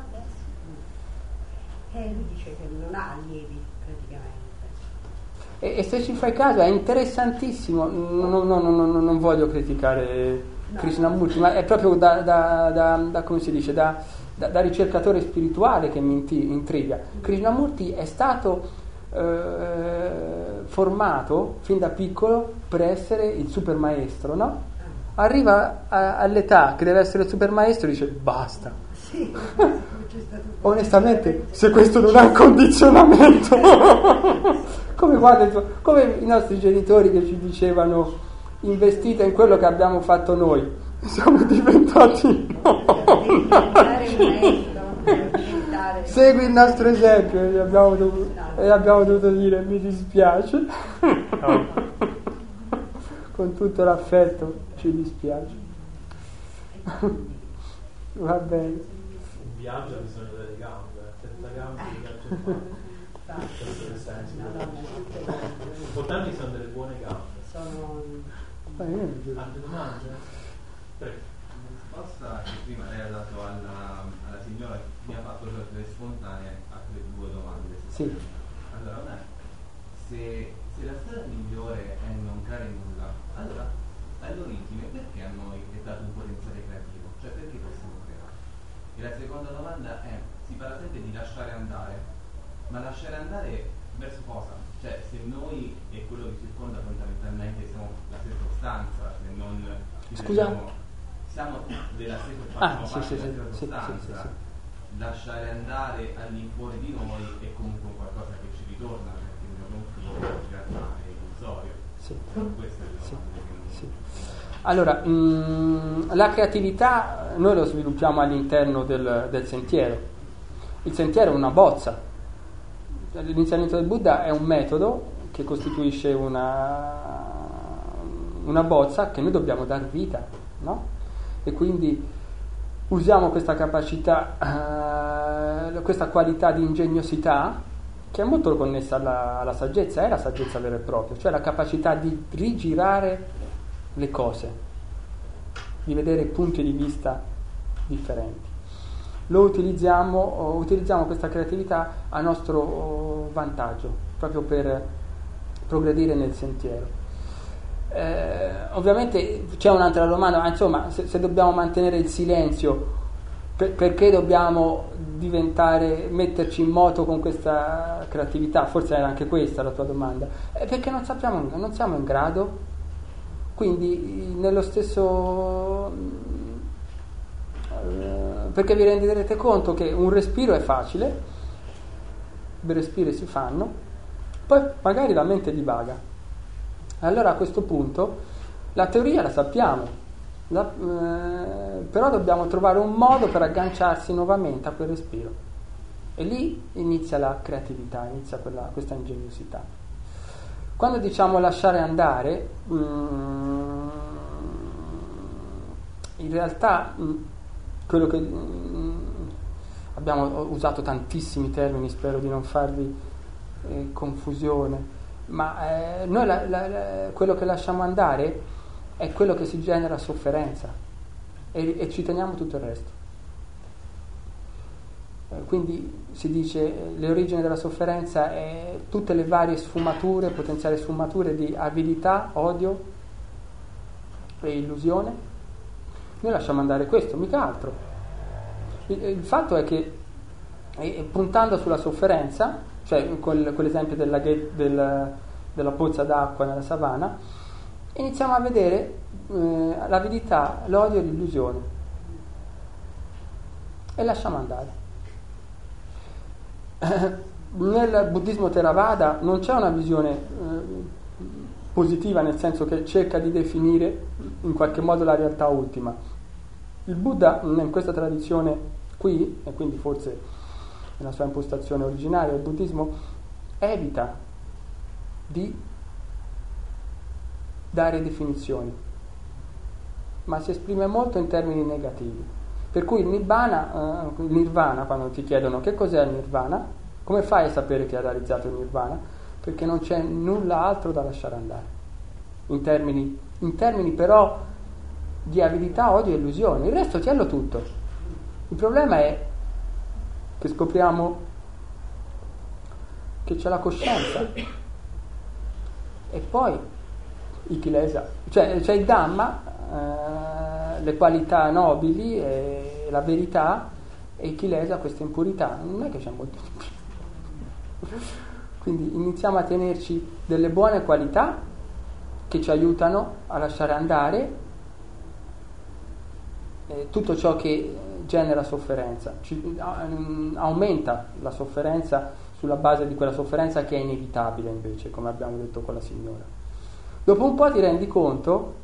Eh, lui dice che non ha allievi praticamente. E, e se ci fai caso è interessantissimo. Non, non, non, non, non voglio criticare no. Krishnamurti, ma è proprio da, da, da, da come si dice, da, da, da ricercatore spirituale che mi intriga. Krishnamurti è stato eh, formato fin da piccolo per essere il super maestro, no? Arriva a, all'età che deve essere il super maestro e dice: basta. Sì, onestamente, se questo non è un condizionamento, come, quando, come i nostri genitori che ci dicevano: investite in quello che abbiamo fatto noi, siamo diventati no. Segui il nostro esempio, e abbiamo dovuto, e abbiamo dovuto dire: mi dispiace. Con tutto l'affetto, ci dispiace. Va bene. Un viaggio ha bisogno delle gambe, senza gambe il viaggio fa. Questo è il senso. L'importante sono delle buone gambe. Sono altre domande? Prego. Risposta che prima lei ha dato alla, alla signora che mi ha fatto delle spontanee a quelle due domande. Sì. Allora, a me, se, se la strada migliore è non creare nulla, allora all'origine perché a noi è dato un potenziale creativo? Cioè perché possiamo creare? E la seconda domanda è: si parla sempre di lasciare andare, ma lasciare andare verso cosa? Cioè se noi e quello che circonda fondamentalmente siamo la stessa sostanza, se non scusa siamo, siamo della stessa, ah, facciamo sì, parte sì, della sì, stessa sì, sostanza, sì, sì, sì. lasciare andare all'infuori di noi è comunque un qualcosa che ci ritorna, perché il mio confine in realtà è illusorio. Sì. Questa è la Sì. domanda che non- Sì. Allora, mh, la creatività noi lo sviluppiamo all'interno del, del sentiero. Il sentiero è una bozza. L'insegnamento del Buddha è un metodo che costituisce una, una bozza che noi dobbiamo dar vita, no? E quindi usiamo questa capacità, eh, questa qualità di ingegnosità che è molto connessa alla, alla saggezza, è la saggezza vera e propria, cioè la capacità di rigirare le cose, di vedere punti di vista differenti. Lo utilizziamo, utilizziamo questa creatività a nostro vantaggio, proprio per progredire nel sentiero. Eh, ovviamente c'è un'altra domanda, ma insomma, se, se dobbiamo mantenere il silenzio, per, perché dobbiamo diventare, metterci in moto con questa creatività? Forse era anche questa la tua domanda. Eh, perché non sappiamo, non siamo in grado. Quindi nello stesso, eh, perché vi renderete conto che un respiro è facile, due respiri si fanno, poi magari la mente divaga. Allora a questo punto la teoria la sappiamo, la, eh, però dobbiamo trovare un modo per agganciarsi nuovamente a quel respiro, e lì inizia la creatività, inizia quella, questa ingegnosità. Quando diciamo lasciare andare, mm, in realtà mm, quello che mm, abbiamo usato tantissimi termini, spero di non farvi eh, confusione, ma eh, noi la, la, la, quello che lasciamo andare è quello che si genera sofferenza, e, e ci teniamo tutto il resto. Quindi si dice le origini della sofferenza è tutte le varie sfumature, potenziali sfumature di avidità, odio e illusione. Noi lasciamo andare questo, mica altro. Il, il fatto è che eh, puntando sulla sofferenza, cioè quel, quell'esempio della, del, della pozza d'acqua nella savana, iniziamo a vedere eh, l'avidità, l'odio e l'illusione, e lasciamo andare. Nel buddismo Theravada non c'è una visione eh, positiva, nel senso che cerca di definire in qualche modo la realtà ultima. Il Buddha in questa tradizione qui, e quindi forse nella sua impostazione originaria, il buddismo evita di dare definizioni, ma si esprime molto in termini negativi. Per cui il Nibbana, eh, il Nirvana, quando ti chiedono che cos'è il Nirvana, come fai a sapere che hai realizzato il Nirvana? Perché non c'è nulla altro da lasciare andare, in termini, in termini però di avidità, odio e illusione. Il resto tiello tutto. Il problema è che scopriamo che c'è la coscienza, e poi i kilesa, cioè c'è il Dhamma, eh, le qualità nobili e la verità, e il kilesa questa impurità. Non è che c'è molto di più. Quindi iniziamo a tenerci delle buone qualità che ci aiutano a lasciare andare eh, tutto ciò che genera sofferenza, ci, a, aumenta la sofferenza sulla base di quella sofferenza che è inevitabile, invece, come abbiamo detto con la signora. Dopo un po' ti rendi conto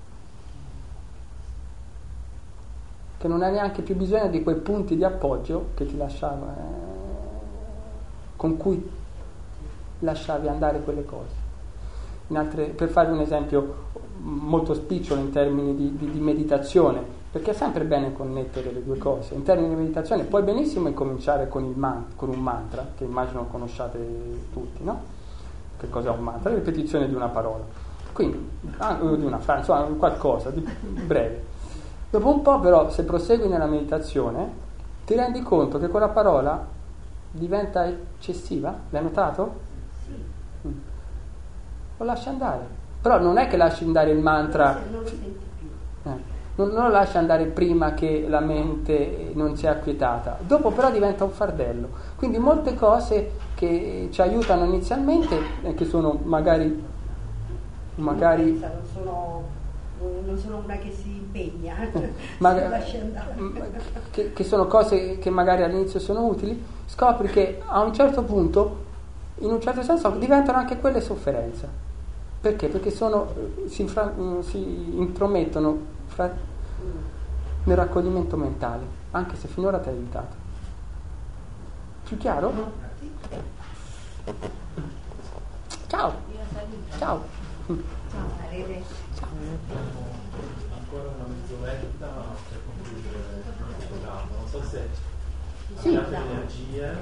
che non hai neanche più bisogno di quei punti di appoggio che ti lasciavano, eh, con cui lasciavi andare quelle cose. In altre, per farvi un esempio molto spicciolo in termini di, di, di meditazione, perché è sempre bene connettere le due cose. In termini di meditazione puoi benissimo incominciare con, il man, con un mantra, che immagino conosciate tutti, no? Che cosa è un mantra? La ripetizione di una parola, quindi di una frase, insomma qualcosa di breve. Dopo un po' però, se prosegui nella meditazione, ti rendi conto che quella parola diventa eccessiva. L'hai notato? Sì. Mm. Lo lasci andare. Però non è che lasci andare il mantra, non lo senti più. Eh, non, non lo lasci andare prima che la mente non sia acquietata. Dopo però diventa un fardello. Quindi molte cose che ci aiutano inizialmente, e che sono magari magari non sono non sono una che si impegna, Ma, si lascia andare. che, che sono cose che magari all'inizio sono utili, scopri che a un certo punto, in un certo senso, diventano anche quelle sofferenza. Perché? Perché sono, si, infra, si intromettono fra, nel raccoglimento mentale, anche se finora ti ha aiutato. Più chiaro? Ciao. Ciao. Ciao, arrivederci. Ancora una mezz'oretta per concludere il programma. Non so se Sì. abbiate energie.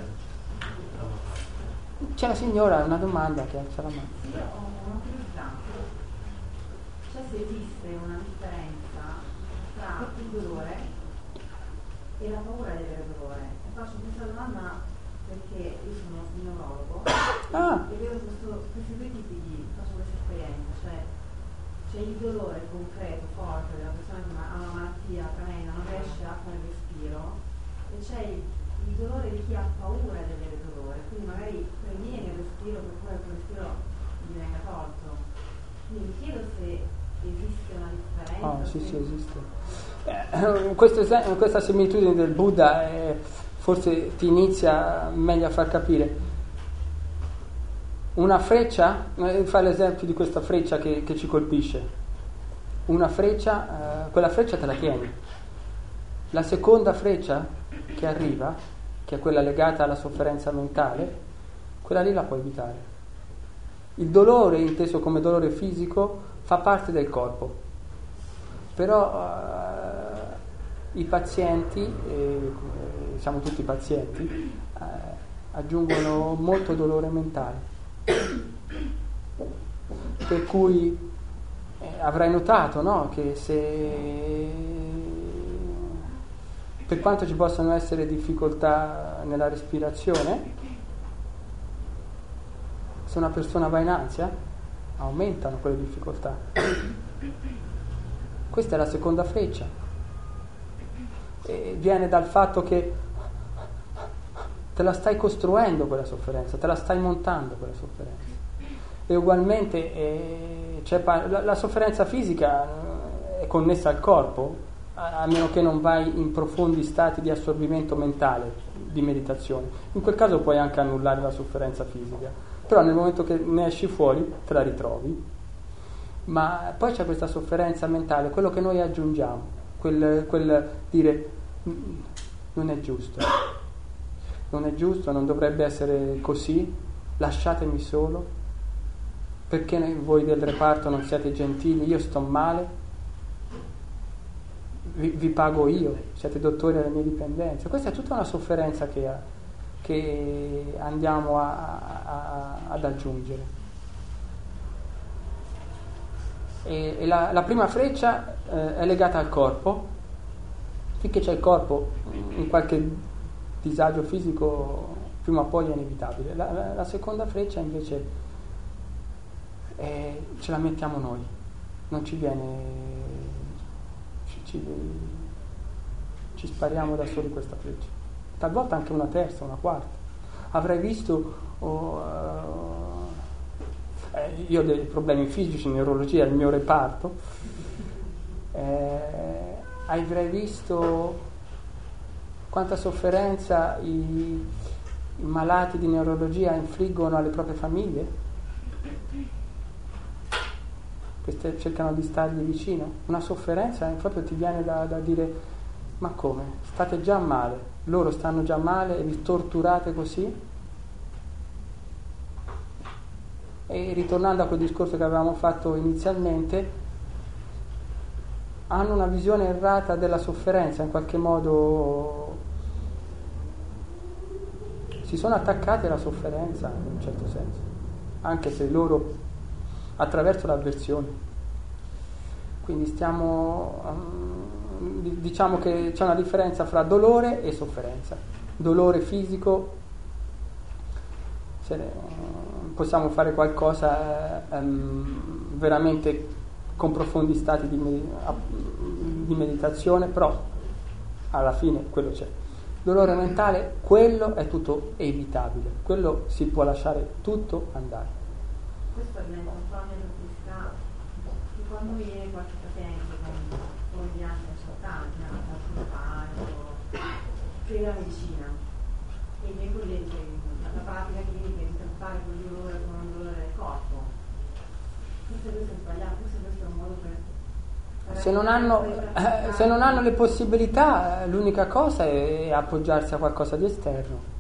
C'è la signora, una domanda che alza la mano. Io ho una curiosità, cioè se esiste una differenza tra il dolore e la paura di avere dolore. E faccio questa domanda perché io sono neurologo Ah. e vedo questo, questi due tipi di, faccio questa esperienza, cioè c'è il dolore concreto, forte della persona che ha una malattia tremenda, non riesce a fare il respiro, e c'è il, il dolore di chi ha paura di avere dolore, quindi magari previene il respiro per poi quel respiro gli venga tolto. Quindi mi chiedo se esiste una differenza. Oh, sì, se- sì, esiste. Eh, questo es- questa similitudine del Buddha eh, forse ti inizia meglio a far capire. Una freccia, eh, fai l'esempio di questa freccia che, che ci colpisce. Una freccia, eh, quella freccia te la tieni. La seconda freccia che arriva, che è quella legata alla sofferenza mentale, quella lì la puoi evitare. Il dolore, inteso come dolore fisico, fa parte del corpo, però eh, i pazienti, eh, siamo tutti pazienti, eh, aggiungono molto dolore mentale. Per cui eh, avrai notato, no, che se per quanto ci possano essere difficoltà nella respirazione, se una persona va in ansia, aumentano quelle difficoltà. Questa è la seconda freccia. E viene dal fatto che te la stai costruendo quella sofferenza, te la stai montando quella sofferenza. E ugualmente eh, c'è pa- la, la sofferenza fisica è connessa al corpo, a, a meno che non vai in profondi stati di assorbimento mentale, di meditazione. In quel caso puoi anche annullare la sofferenza fisica, però nel momento che ne esci fuori te la ritrovi. Ma poi c'è questa sofferenza mentale, quello che noi aggiungiamo, quel, quel dire non è giusto, non è giusto, non dovrebbe essere così, lasciatemi solo, perché voi del reparto non siete gentili, io sto male, vi, vi pago io, siete dottori alle mie dipendenze. Questa è tutta una sofferenza che, che andiamo a, a, ad aggiungere. E, e la, la prima freccia eh, è legata al corpo. Finché c'è il corpo, in qualche disagio fisico prima o poi è inevitabile. La, la, la seconda freccia invece eh, ce la mettiamo noi, non ci viene, ci, ci, ci spariamo da soli questa freccia. Talvolta anche una terza, una quarta. Avrei visto oh, uh, eh, io ho dei problemi fisici, neurologia è il mio reparto. Eh, avrei visto quanta sofferenza i, i malati di neurologia infliggono alle proprie famiglie. Queste cercano di stargli vicino. Una sofferenza proprio ti viene da, da dire: ma come? State già male, loro stanno già male e vi torturate così? E ritornando a quel discorso che avevamo fatto inizialmente, hanno una visione errata della sofferenza, in qualche modo si sono attaccati alla sofferenza in un certo senso, anche se loro attraverso l'avversione. Quindi stiamo um, diciamo che c'è una differenza fra dolore e sofferenza. Dolore fisico, se ne, possiamo fare qualcosa um, veramente con profondi stati di, di meditazione, però alla fine quello c'è. Dolore mentale, quello è tutto evitabile, quello si può lasciare tutto andare. Questo diventa un po' la mia perplessità, quando viene qualche paziente con ordinanza importante, un panico, che la medicina e i miei colleghi la pratica clinica di trattare quel dolore come un dolore del corpo, forse questo è sbagliato, forse questo è un modo per Se non, hanno, eh, se non hanno le possibilità, l'unica cosa è appoggiarsi a qualcosa di esterno.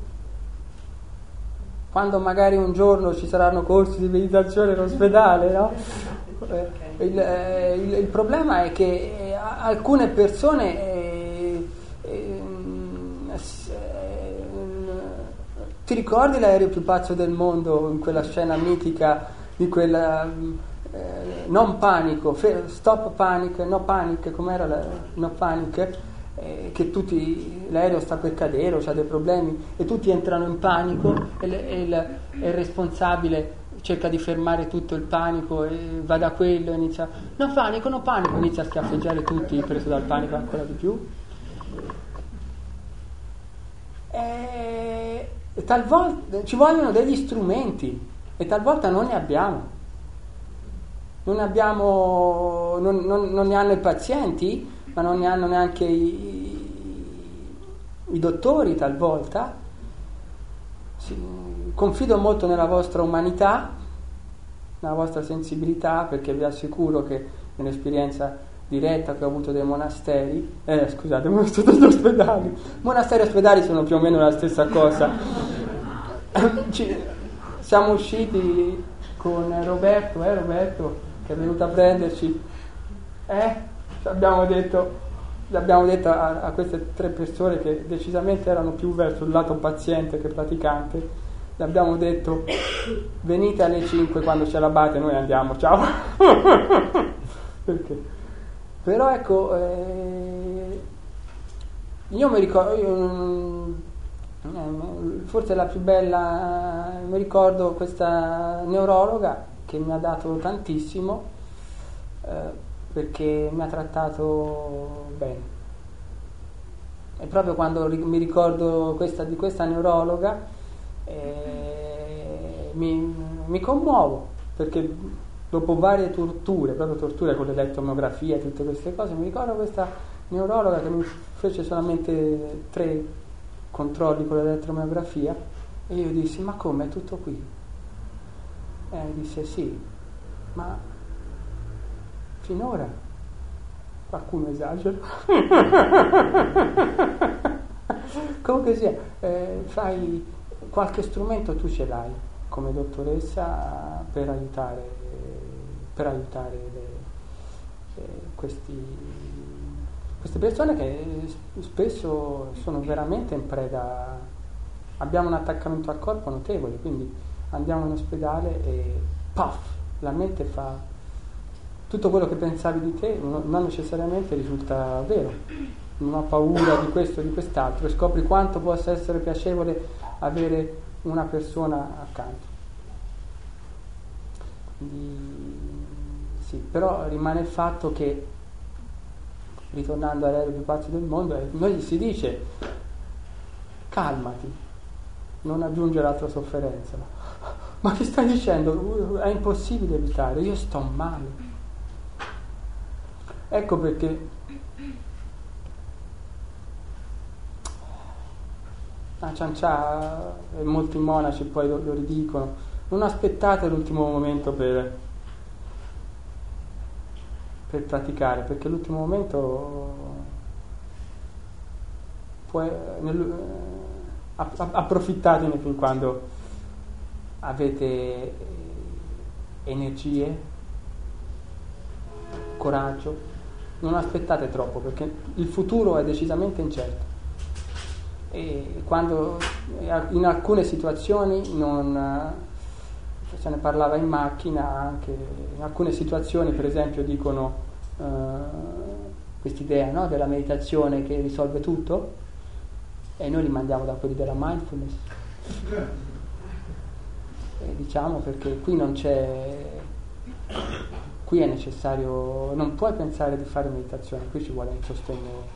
Quando magari un giorno ci saranno corsi di meditazione in ospedale, no? il, eh, il, il problema è che eh, alcune persone eh, eh, eh, ti ricordi l'aereo più pazzo del mondo, in quella scena mitica di quella eh, non panico, stop panic, no panic, com'era la, no panic, eh, che tutti, l'aereo sta per cadere o c'ha dei problemi e tutti entrano in panico e, le, e, il, e il responsabile cerca di fermare tutto il panico e va da quello e inizia no panico, no panico, inizia a schiaffeggiare tutti, preso dal panico ancora di più. E, e talvolta ci vogliono degli strumenti e talvolta non ne abbiamo. Non ne abbiamo, non, non, non ne hanno i pazienti, ma non ne hanno neanche i, i dottori talvolta. Sì, confido molto nella vostra umanità, nella vostra sensibilità, perché vi assicuro che nell'esperienza diretta che ho avuto dei monasteri, eh scusate, monasteri degli ospedali, monasteri e ospedali sono più o meno la stessa cosa. Ci, siamo usciti con Roberto, eh Roberto, che è venuto a prenderci, eh? Abbiamo detto, abbiamo detto a, a queste tre persone che decisamente erano più verso il lato paziente che praticante, le abbiamo detto venite alle cinque quando c'è l'abate, noi andiamo, ciao. Perché? Però ecco, eh, io mi ricordo, io, forse la più bella, mi ricordo questa neurologa che mi ha dato tantissimo, eh, perché mi ha trattato bene. E proprio quando ri- mi ricordo questa, di questa neurologa eh, mi, mi commuovo, perché dopo varie torture, proprio torture con l'elettromiografia e tutte queste cose, mi ricordo questa neurologa che mi fece solamente tre controlli con l'elettromiografia e io dissi ma come, è tutto qui? E mi disse sì, ma finora qualcuno esagera. Comunque sia, eh, fai qualche strumento, tu ce l'hai come dottoressa per aiutare, per aiutare le, eh, questi, queste persone che spesso sono veramente in preda, abbiamo un attaccamento al corpo notevole, quindi andiamo in ospedale e paf, la mente fa tutto quello che pensavi di te, non necessariamente risulta vero, non ho paura di questo o di quest'altro, e scopri quanto possa essere piacevole avere una persona accanto. Quindi, sì, però rimane il fatto che, ritornando all'aereo più pazzo del mondo, noi si dice calmati, non aggiungere altra sofferenza. Ma che stai dicendo? È impossibile evitare, io sto male. Ecco perché a Ciancià e molti monaci poi lo, lo ridicono, non aspettate l'ultimo momento per, per praticare, perché l'ultimo momento può, nel, approfittatene fin quando avete energie, coraggio, non aspettate troppo, perché il futuro è decisamente incerto e quando in alcune situazioni non, se ne parlava in macchina anche, in alcune situazioni per esempio dicono uh, quest'idea, no, della meditazione che risolve tutto, e noi li mandiamo da quelli della mindfulness. E diciamo perché qui non c'è, qui è necessario, non puoi pensare di fare meditazione, qui ci vuole un sostegno,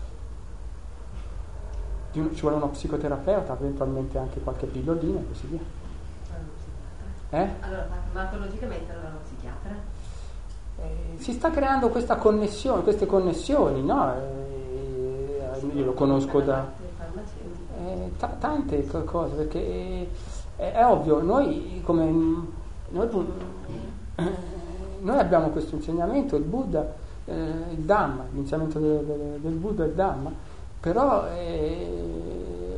ci vuole uno psicoterapeuta, eventualmente anche qualche pillolina e così via. Eh? Allora, farmacologicamente allora uno psichiatra? Eh, si sta creando questa connessione, queste connessioni, no? Eh, io lo conosco da eh, t- tante co- cose, perché eh, è, è ovvio, noi come noi, eh, noi abbiamo questo insegnamento, il Buddha, eh, il Dhamma, l'insegnamento del, del, del Buddha e il Dhamma, però eh,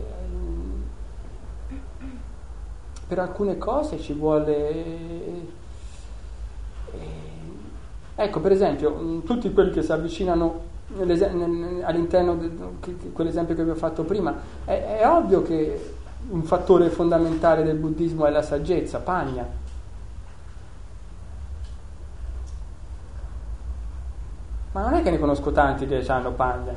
per alcune cose ci vuole eh, ecco, per esempio, tutti quelli che si avvicinano all'interno di quell'esempio che vi ho fatto prima, è, è ovvio che un fattore fondamentale del buddismo è la saggezza, pagna. Ma non è che ne conosco tanti che hanno pagna.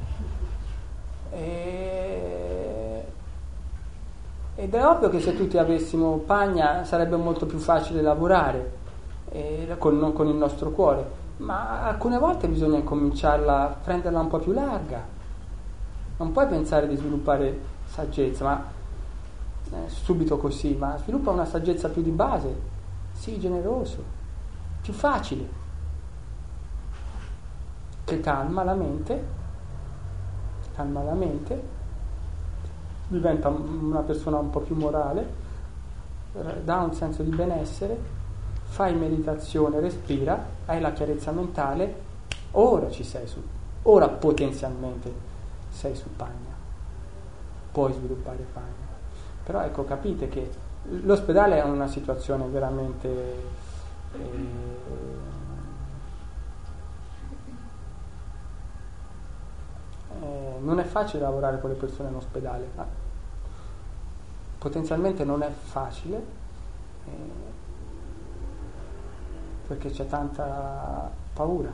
E... ed è ovvio che se tutti avessimo pagna sarebbe molto più facile lavorare eh, con, con il nostro cuore. Ma alcune volte bisogna cominciarla a prenderla un po' più larga. Non puoi pensare di sviluppare saggezza, ma eh, subito così, ma sviluppa una saggezza più di base, sii generoso, più facile, che calma la mente, calma la mente, diventa una persona un po' più morale, dà un senso di benessere. Fai meditazione, respira, hai la chiarezza mentale, ora ci sei su, ora potenzialmente sei su pagna, puoi sviluppare pagna. Però ecco, capite che l'ospedale è una situazione veramente eh, eh, non è facile lavorare con le persone in ospedale, ma potenzialmente non è facile. Eh, perché c'è tanta paura,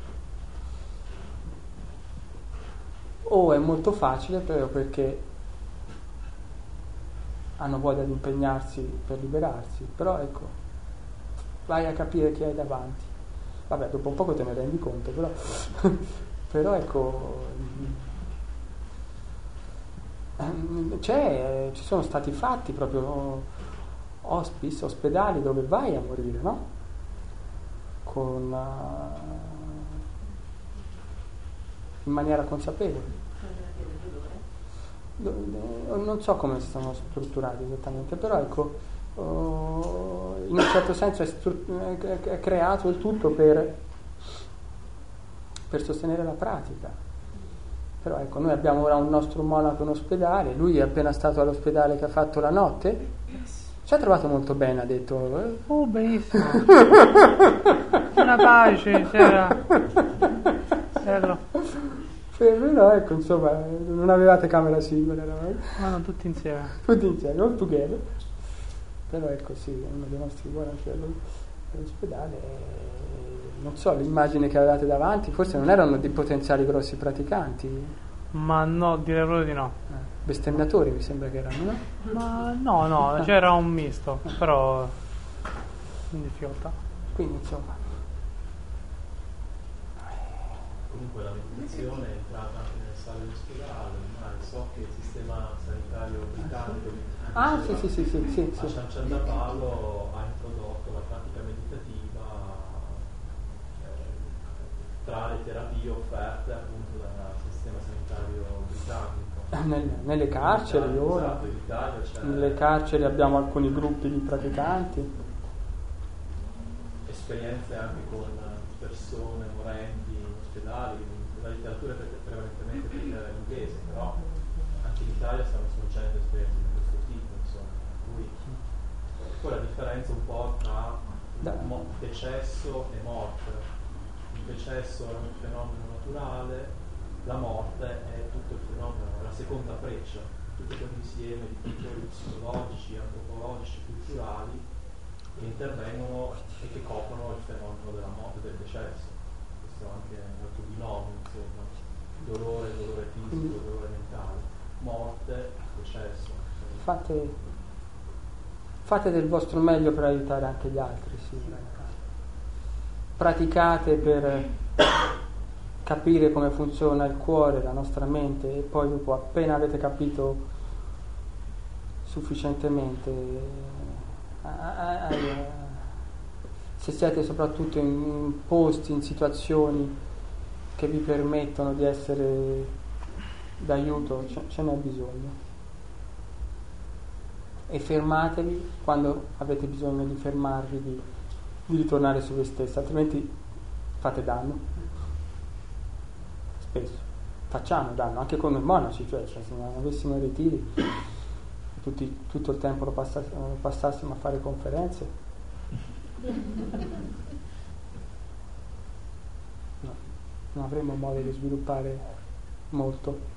o è molto facile proprio perché hanno voglia di impegnarsi per liberarsi. Però ecco, vai a capire chi hai davanti. Vabbè, dopo un poco te ne rendi conto, però però ecco, c'è, ci sono stati fatti proprio hospice, ospedali dove vai a morire, no? Con, uh, in maniera consapevole. Non so come sono strutturati esattamente, però ecco, uh, in un certo senso è, stru- è creato il tutto per, per sostenere la pratica. Però ecco, noi abbiamo ora un nostro monaco in ospedale, lui è appena stato all'ospedale che ha fatto la notte, ci ha trovato molto bene, ha detto eh. oh benissimo, una pace c'era, bello. Però ecco, insomma, non avevate camera singola, no? No, no, tutti insieme, tutti insieme, all together. Però ecco, sì, uno dei nostri buoni all'ospedale, eh, non so, l'immagine che avevate davanti forse non erano dei potenziali grossi praticanti, ma no, direi proprio di no. eh, bestemmiatori mi sembra che erano, no? Ma no, no, c'era un misto, però in difficoltà. Quindi insomma, comunque la meditazione è entrata anche nelle sale dell'ospedale, ormai so che il sistema sanitario britannico ah sì sì sì sì, sì, sì. a San Ciandapalo ha introdotto la pratica meditativa eh, tra le terapie offerte appunto dal sistema sanitario britannico. Nelle, nelle carceri Italia, ora, esatto, in Italia c'è nelle carceri abbiamo alcuni gruppi di praticanti. Esperienze anche con persone morenti in ospedali, la letteratura è prevalentemente per l'inglese, però anche in Italia stanno sorgendo esperienze di questo tipo, insomma. Cui, poi la differenza un po' tra mo- decesso e morte. Il decesso è un fenomeno naturale, la morte è tutto il fenomeno, la seconda freccia, tutto quell'insieme di fattori psicologici, antropologici, culturali che intervengono e che coprono il fenomeno della morte e del decesso. Questo è anche un altro binomio, insomma, dolore, dolore fisico, dolore mentale, morte, decesso. Fate, fate del vostro meglio per aiutare anche gli altri, sì. Praticate per capire come funziona il cuore, la nostra mente, e poi dopo, appena avete capito sufficientemente, se siete soprattutto in, in posti, in situazioni che vi permettono di essere d'aiuto, ce, ce n'è bisogno. E fermatevi quando avete bisogno di fermarvi, di, di ritornare su voi stessi, altrimenti fate danno. Spesso facciamo danno, anche come monaci, cioè, cioè se non avessimo i ritiri, tutti, tutto il tempo lo, passass- lo passassimo a fare conferenze, no, non avremmo modo di sviluppare molto.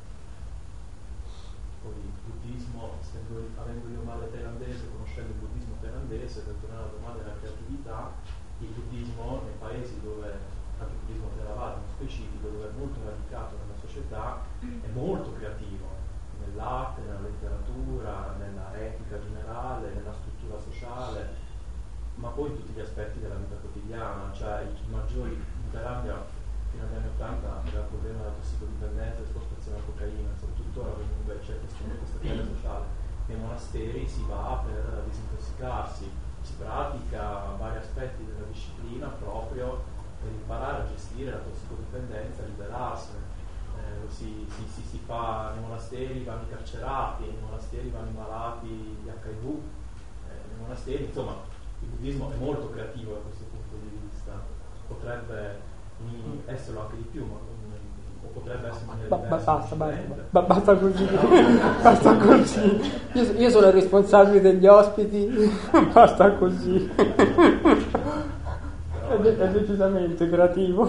Poi il buddismo, essendo, avendo io madre thailandese, conoscendo il buddismo thailandese, per tornare alla domanda della creatività, il buddismo nei paesi dove, anche il buddismo Theravada in specifico, dove è molto radicato nella società, è molto creativo, nell'arte, nella letteratura, nella etica generale, nella struttura sociale, ma poi in tutti gli aspetti della vita quotidiana. Cioè i maggiori in Thailandia fino agli anni ottanta aveva il problema della tossicodipendenza, l'esportazione alla cocaina, insomma tuttora comunque c'è questa, questa chiave sociale. Nei monasteri si va per disintossicarsi, si pratica vari aspetti della disciplina proprio per imparare a gestire la tossicodipendenza, a liberarsene. Eh, si, si, si, si fa nei monasteri, vanno i carcerati, nei monasteri vanno i malati di acca i vu, eh, nei monasteri, insomma il buddismo è molto creativo da questo punto di vista, potrebbe esserlo anche di più, ma o potrebbe essere in ba- ba- basta, basta, ba- basta così, basta così. Io, io sono il responsabile degli ospiti, basta così. È, de- è decisamente creativo.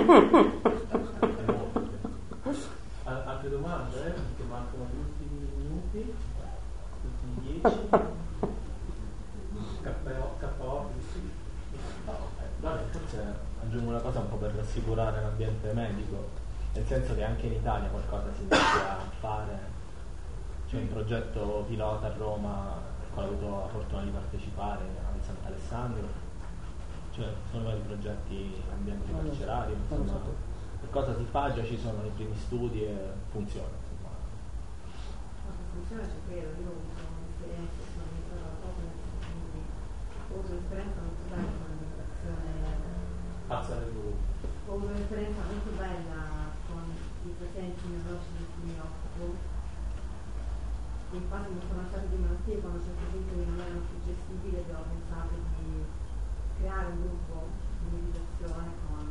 Altre domande? Eh? Che mancano gli ultimi minuti, gli ultimi dieci. K O, forse aggiungo una cosa un po' per rassicurare l'ambiente medico, nel senso che anche in Italia qualcosa si inizia a fare. C'è un progetto pilota a Roma al quale ho avuto la fortuna di partecipare, a Sant'Alessandro, cioè sono vari progetti ambienti carcerari, insomma qualcosa si fa, già ci sono i primi studi e funziona. Funziona, ci credo, io ho avuto un'esperienza, sono entrata proprio nel quindi ho avuto un'esperienza molto bella con l'alimentazione. Pazza del gruppo. Ho avuto un'esperienza molto bella con i pazienti neurologici di cui mi occupo. In fase molto avanzate di malattie, quando ho capito che non erano più gestibili, abbiamo pensato di creare un gruppo di meditazione con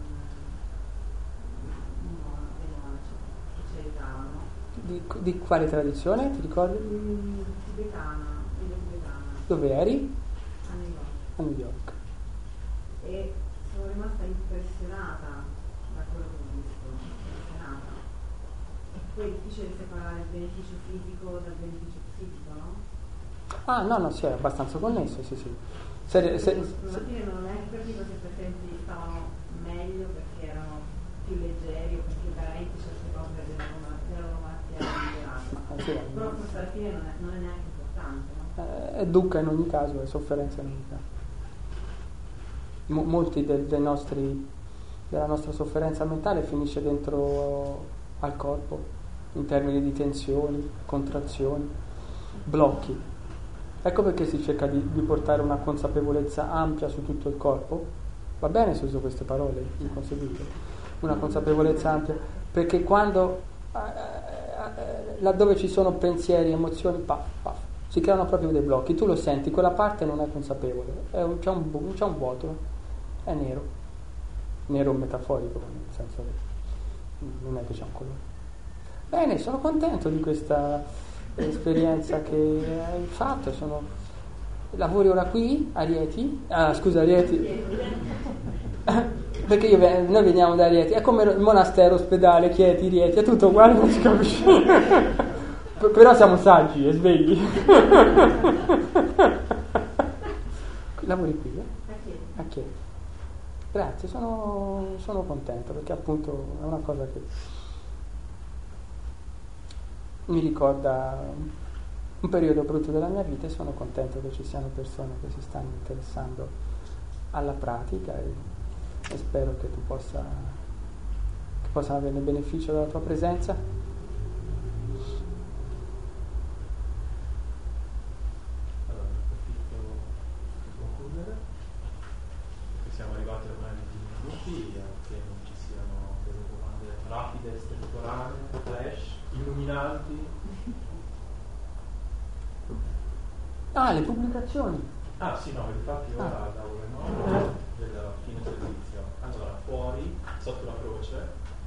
un monaco, dei monaci che ci aiutavano. Di, di quale tradizione, ti ricordi? Mm, tibetana, tibetana. Dove eri? A New York. A New York. E sono rimasta impressionata da quello che ho visto, impressionata. E poi è difficile separare il beneficio fisico dal beneficio psichico, no? Ah, no, no, sì, è abbastanza connesso, sì, sì. Se, se, se, alla fine non è capito se i pazienti stavano meglio perché erano più leggeri o perché veramente certe cose erano erano malattie migliorate. sì, Però forse alla fine non è, non è neanche importante, no? Eh, è dukkha in ogni caso, è sofferenza in ogni caso. Mo- molti del, dei nostri, della nostra sofferenza mentale finisce dentro al corpo, in termini di tensioni, contrazioni, blocchi. Ecco perché si cerca di, di portare una consapevolezza ampia su tutto il corpo. Va bene se uso queste parole, mi conseguite? Una consapevolezza ampia, perché quando eh, eh, laddove ci sono pensieri, emozioni, paf, paf, si creano proprio dei blocchi. Tu lo senti, quella parte non è consapevole, è un, c'è, un, bu- c'è un vuoto, è nero, nero metaforico, nel senso che non è che c'è un colore. Bene, sono contento di questa esperienza che hai fatto. Sono... lavori ora qui a Rieti? Ah, scusa, Rieti. Perché io, noi veniamo da Rieti, è come il monastero, ospedale, Chieti, Rieti, è tutto uguale, non si capisce. Però siamo saggi e svegli. Lavori qui, eh? A Chieti. Grazie, sono, sono contento perché appunto è una cosa che mi ricorda un periodo brutto della mia vita e sono contento che ci siano persone che si stanno interessando alla pratica e, e spero che tu possa che possano averne beneficio dalla tua presenza. Allora, approfitto per concludere. Ah, le pubblicazioni. Ah sì, no, infatti ora Ah. davo le note del fine servizio. Allora, fuori, sotto la croce,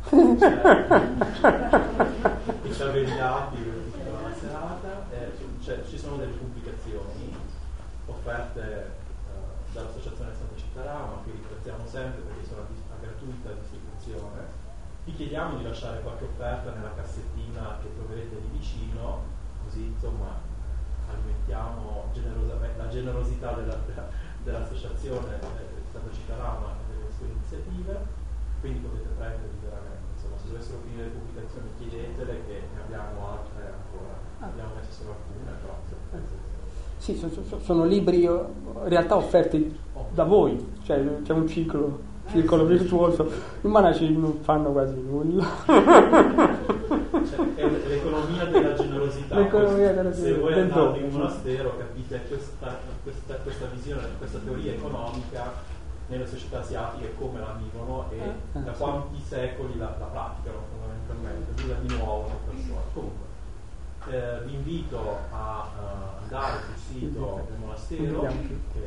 c'è i tavegliati tutta la serata, e c'è- ci sono delle pubblicazioni offerte eh, dall'Associazione Santa Città Rama, che ringraziamo sempre perché sono a, dis- a gratuita distribuzione. Vi chiediamo di lasciare qualche offerta nella cassettina che troverete lì vicino, così insomma alimentiamo generosamente la generosità della, della- dell'associazione eh, Santa Città Rama e delle sue iniziative, quindi potete prendere liberamente. Insomma, se dovessero finire le pubblicazioni chiedetele, che ne abbiamo altre ancora. Abbiamo messo solo alcune, però penso che Sì, so- so- sono libri eh, in realtà offerti da voi, cioè c'è un ciclo, circolo virtuoso. I monaci non fanno quasi nulla. Cioè, è l'economia della generosità. L'economia della Se voi generosità. andate in un monastero capite questa, questa, questa visione, questa teoria economica nelle società asiatiche, come la vivono e Ah, da sì. quanti secoli la, la praticano fondamentalmente, nulla di nuovo le persone. Comunque, eh, vi invito a uh, andare sul sito del monastero, che è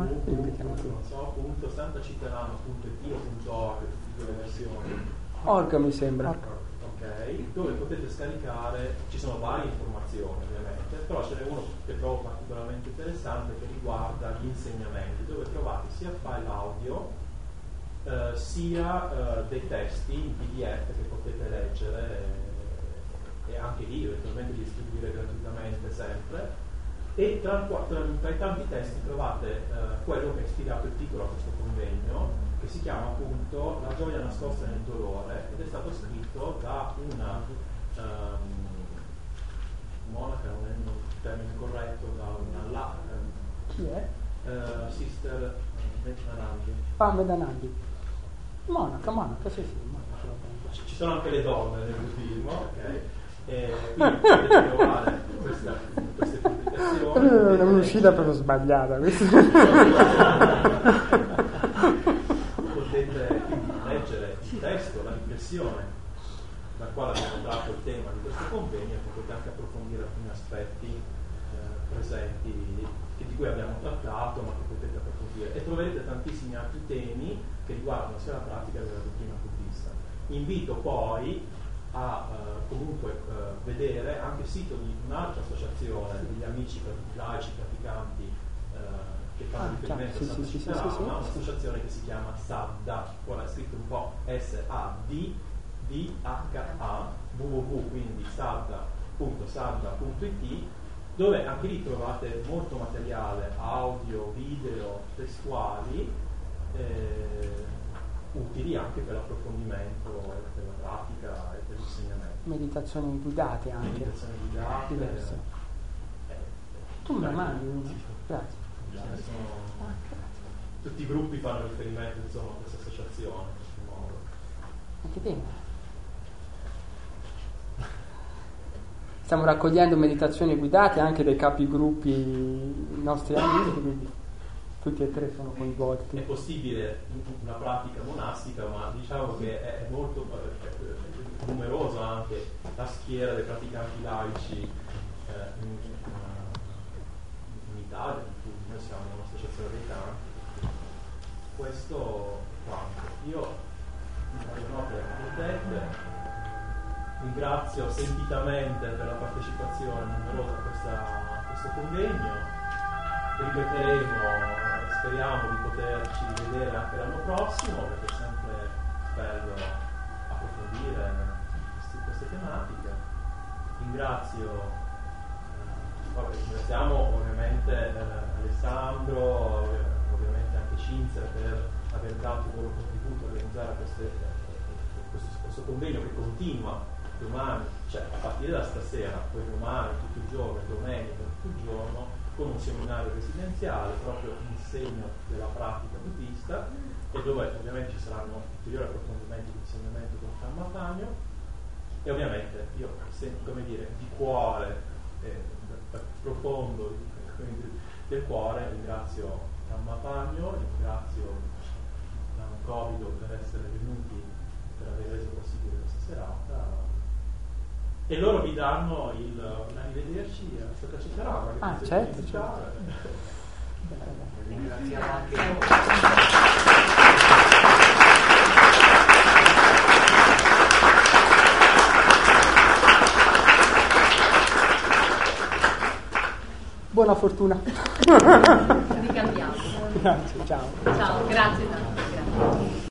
www punto santacittarama punto it o punto org, tutte le versioni. Orca mi sembra. Ok, dove potete scaricare, ci sono varie informazioni ovviamente, però ce n'è uno che trovo particolarmente interessante che riguarda gli insegnamenti, dove trovate sia file audio eh, sia eh, dei testi in P D F che potete leggere e, e anche lì eventualmente li distribuire gratuitamente sempre. E tra, tra, tra i tanti testi trovate eh, quello che ha ispirato il titolo a questo convegno, che si chiama appunto La gioia nascosta nel dolore, ed è stato scritto da una um, monaca, non è un termine corretto, da una la, Chi è? uh, sister Metanandi. Ah, Medanandi. Monaca, monaca, sì, sì, monaca. Ci, ci sono anche le donne nel buddismo, ok? E quindi potete trovare questa, queste pubblicazioni. È un'uscita proprio sbagliata questa. Potete quindi leggere il testo, la riflessione dal quale abbiamo dato il tema di questo convegno, e potete anche approfondire alcuni aspetti eh, presenti che, di cui abbiamo trattato, ma che potete approfondire, e troverete tantissimi altri temi che riguardano sia la pratica della dottrina buddista. Invito poi a eh, comunque eh, vedere anche il sito di un'altra associazione degli amici laici praticanti eh, che fanno Ah, riferimento sì, a Santa sì, sì, Città sì, sì, sì. Rama, un'associazione che si chiama SADDA, ora è scritto un po' S A D D H A, www, quindi sadda punto sadda punto it, dove anche lì trovate molto materiale audio, video, testuali eh, utili anche per l'approfondimento della pratica e dell'insegnamento. Meditazioni guidate anche. Meditazioni guidate. Diverse. Eh, Tu me la eh, mandi? Grazie. ce ne sono- tutti i gruppi fanno riferimento insomma, a questa associazione in qualche modo. Anche te. Stiamo raccogliendo meditazioni guidate anche dai capigruppi i nostri amici, quindi tutti e tre sono coinvolti. È possibile una pratica monastica, ma diciamo che è molto eh, numerosa anche la schiera dei praticanti laici eh, in, in Italia, in cui noi siamo un'associazione dei tanti. Questo quanto. Io mi voglio notare potete. Ringrazio sentitamente per la partecipazione numerosa a, questa, a questo convegno. Ripeteremo, speriamo di poterci rivedere anche l'anno prossimo, perché è sempre bello approfondire queste, queste tematiche. Ringrazio, eh, vabbè, ringraziamo ovviamente eh, Alessandro, ovviamente anche Cinzia per aver dato il loro contributo a organizzare queste, eh, questo, questo convegno che continua domani, cioè a partire da stasera, poi domani, tutto il giorno, domenica, tutto il giorno, con un seminario residenziale proprio in segno della pratica buddista, e dove ovviamente ci saranno ulteriori approfondimenti di insegnamento con Dhamma Pagno, e ovviamente io, come dire, di cuore, eh, profondo del cuore, ringrazio Dhamma Pagno, ringrazio Dhamma Covido per essere venuti, per aver reso possibile questa serata. e loro vi danno il arrivederci a Santa Città. Ah, certo, certo. Ringraziamo anche Buona fortuna. Ricambiamo. Grazie, ciao. Ciao, grazie tanto. Grazie.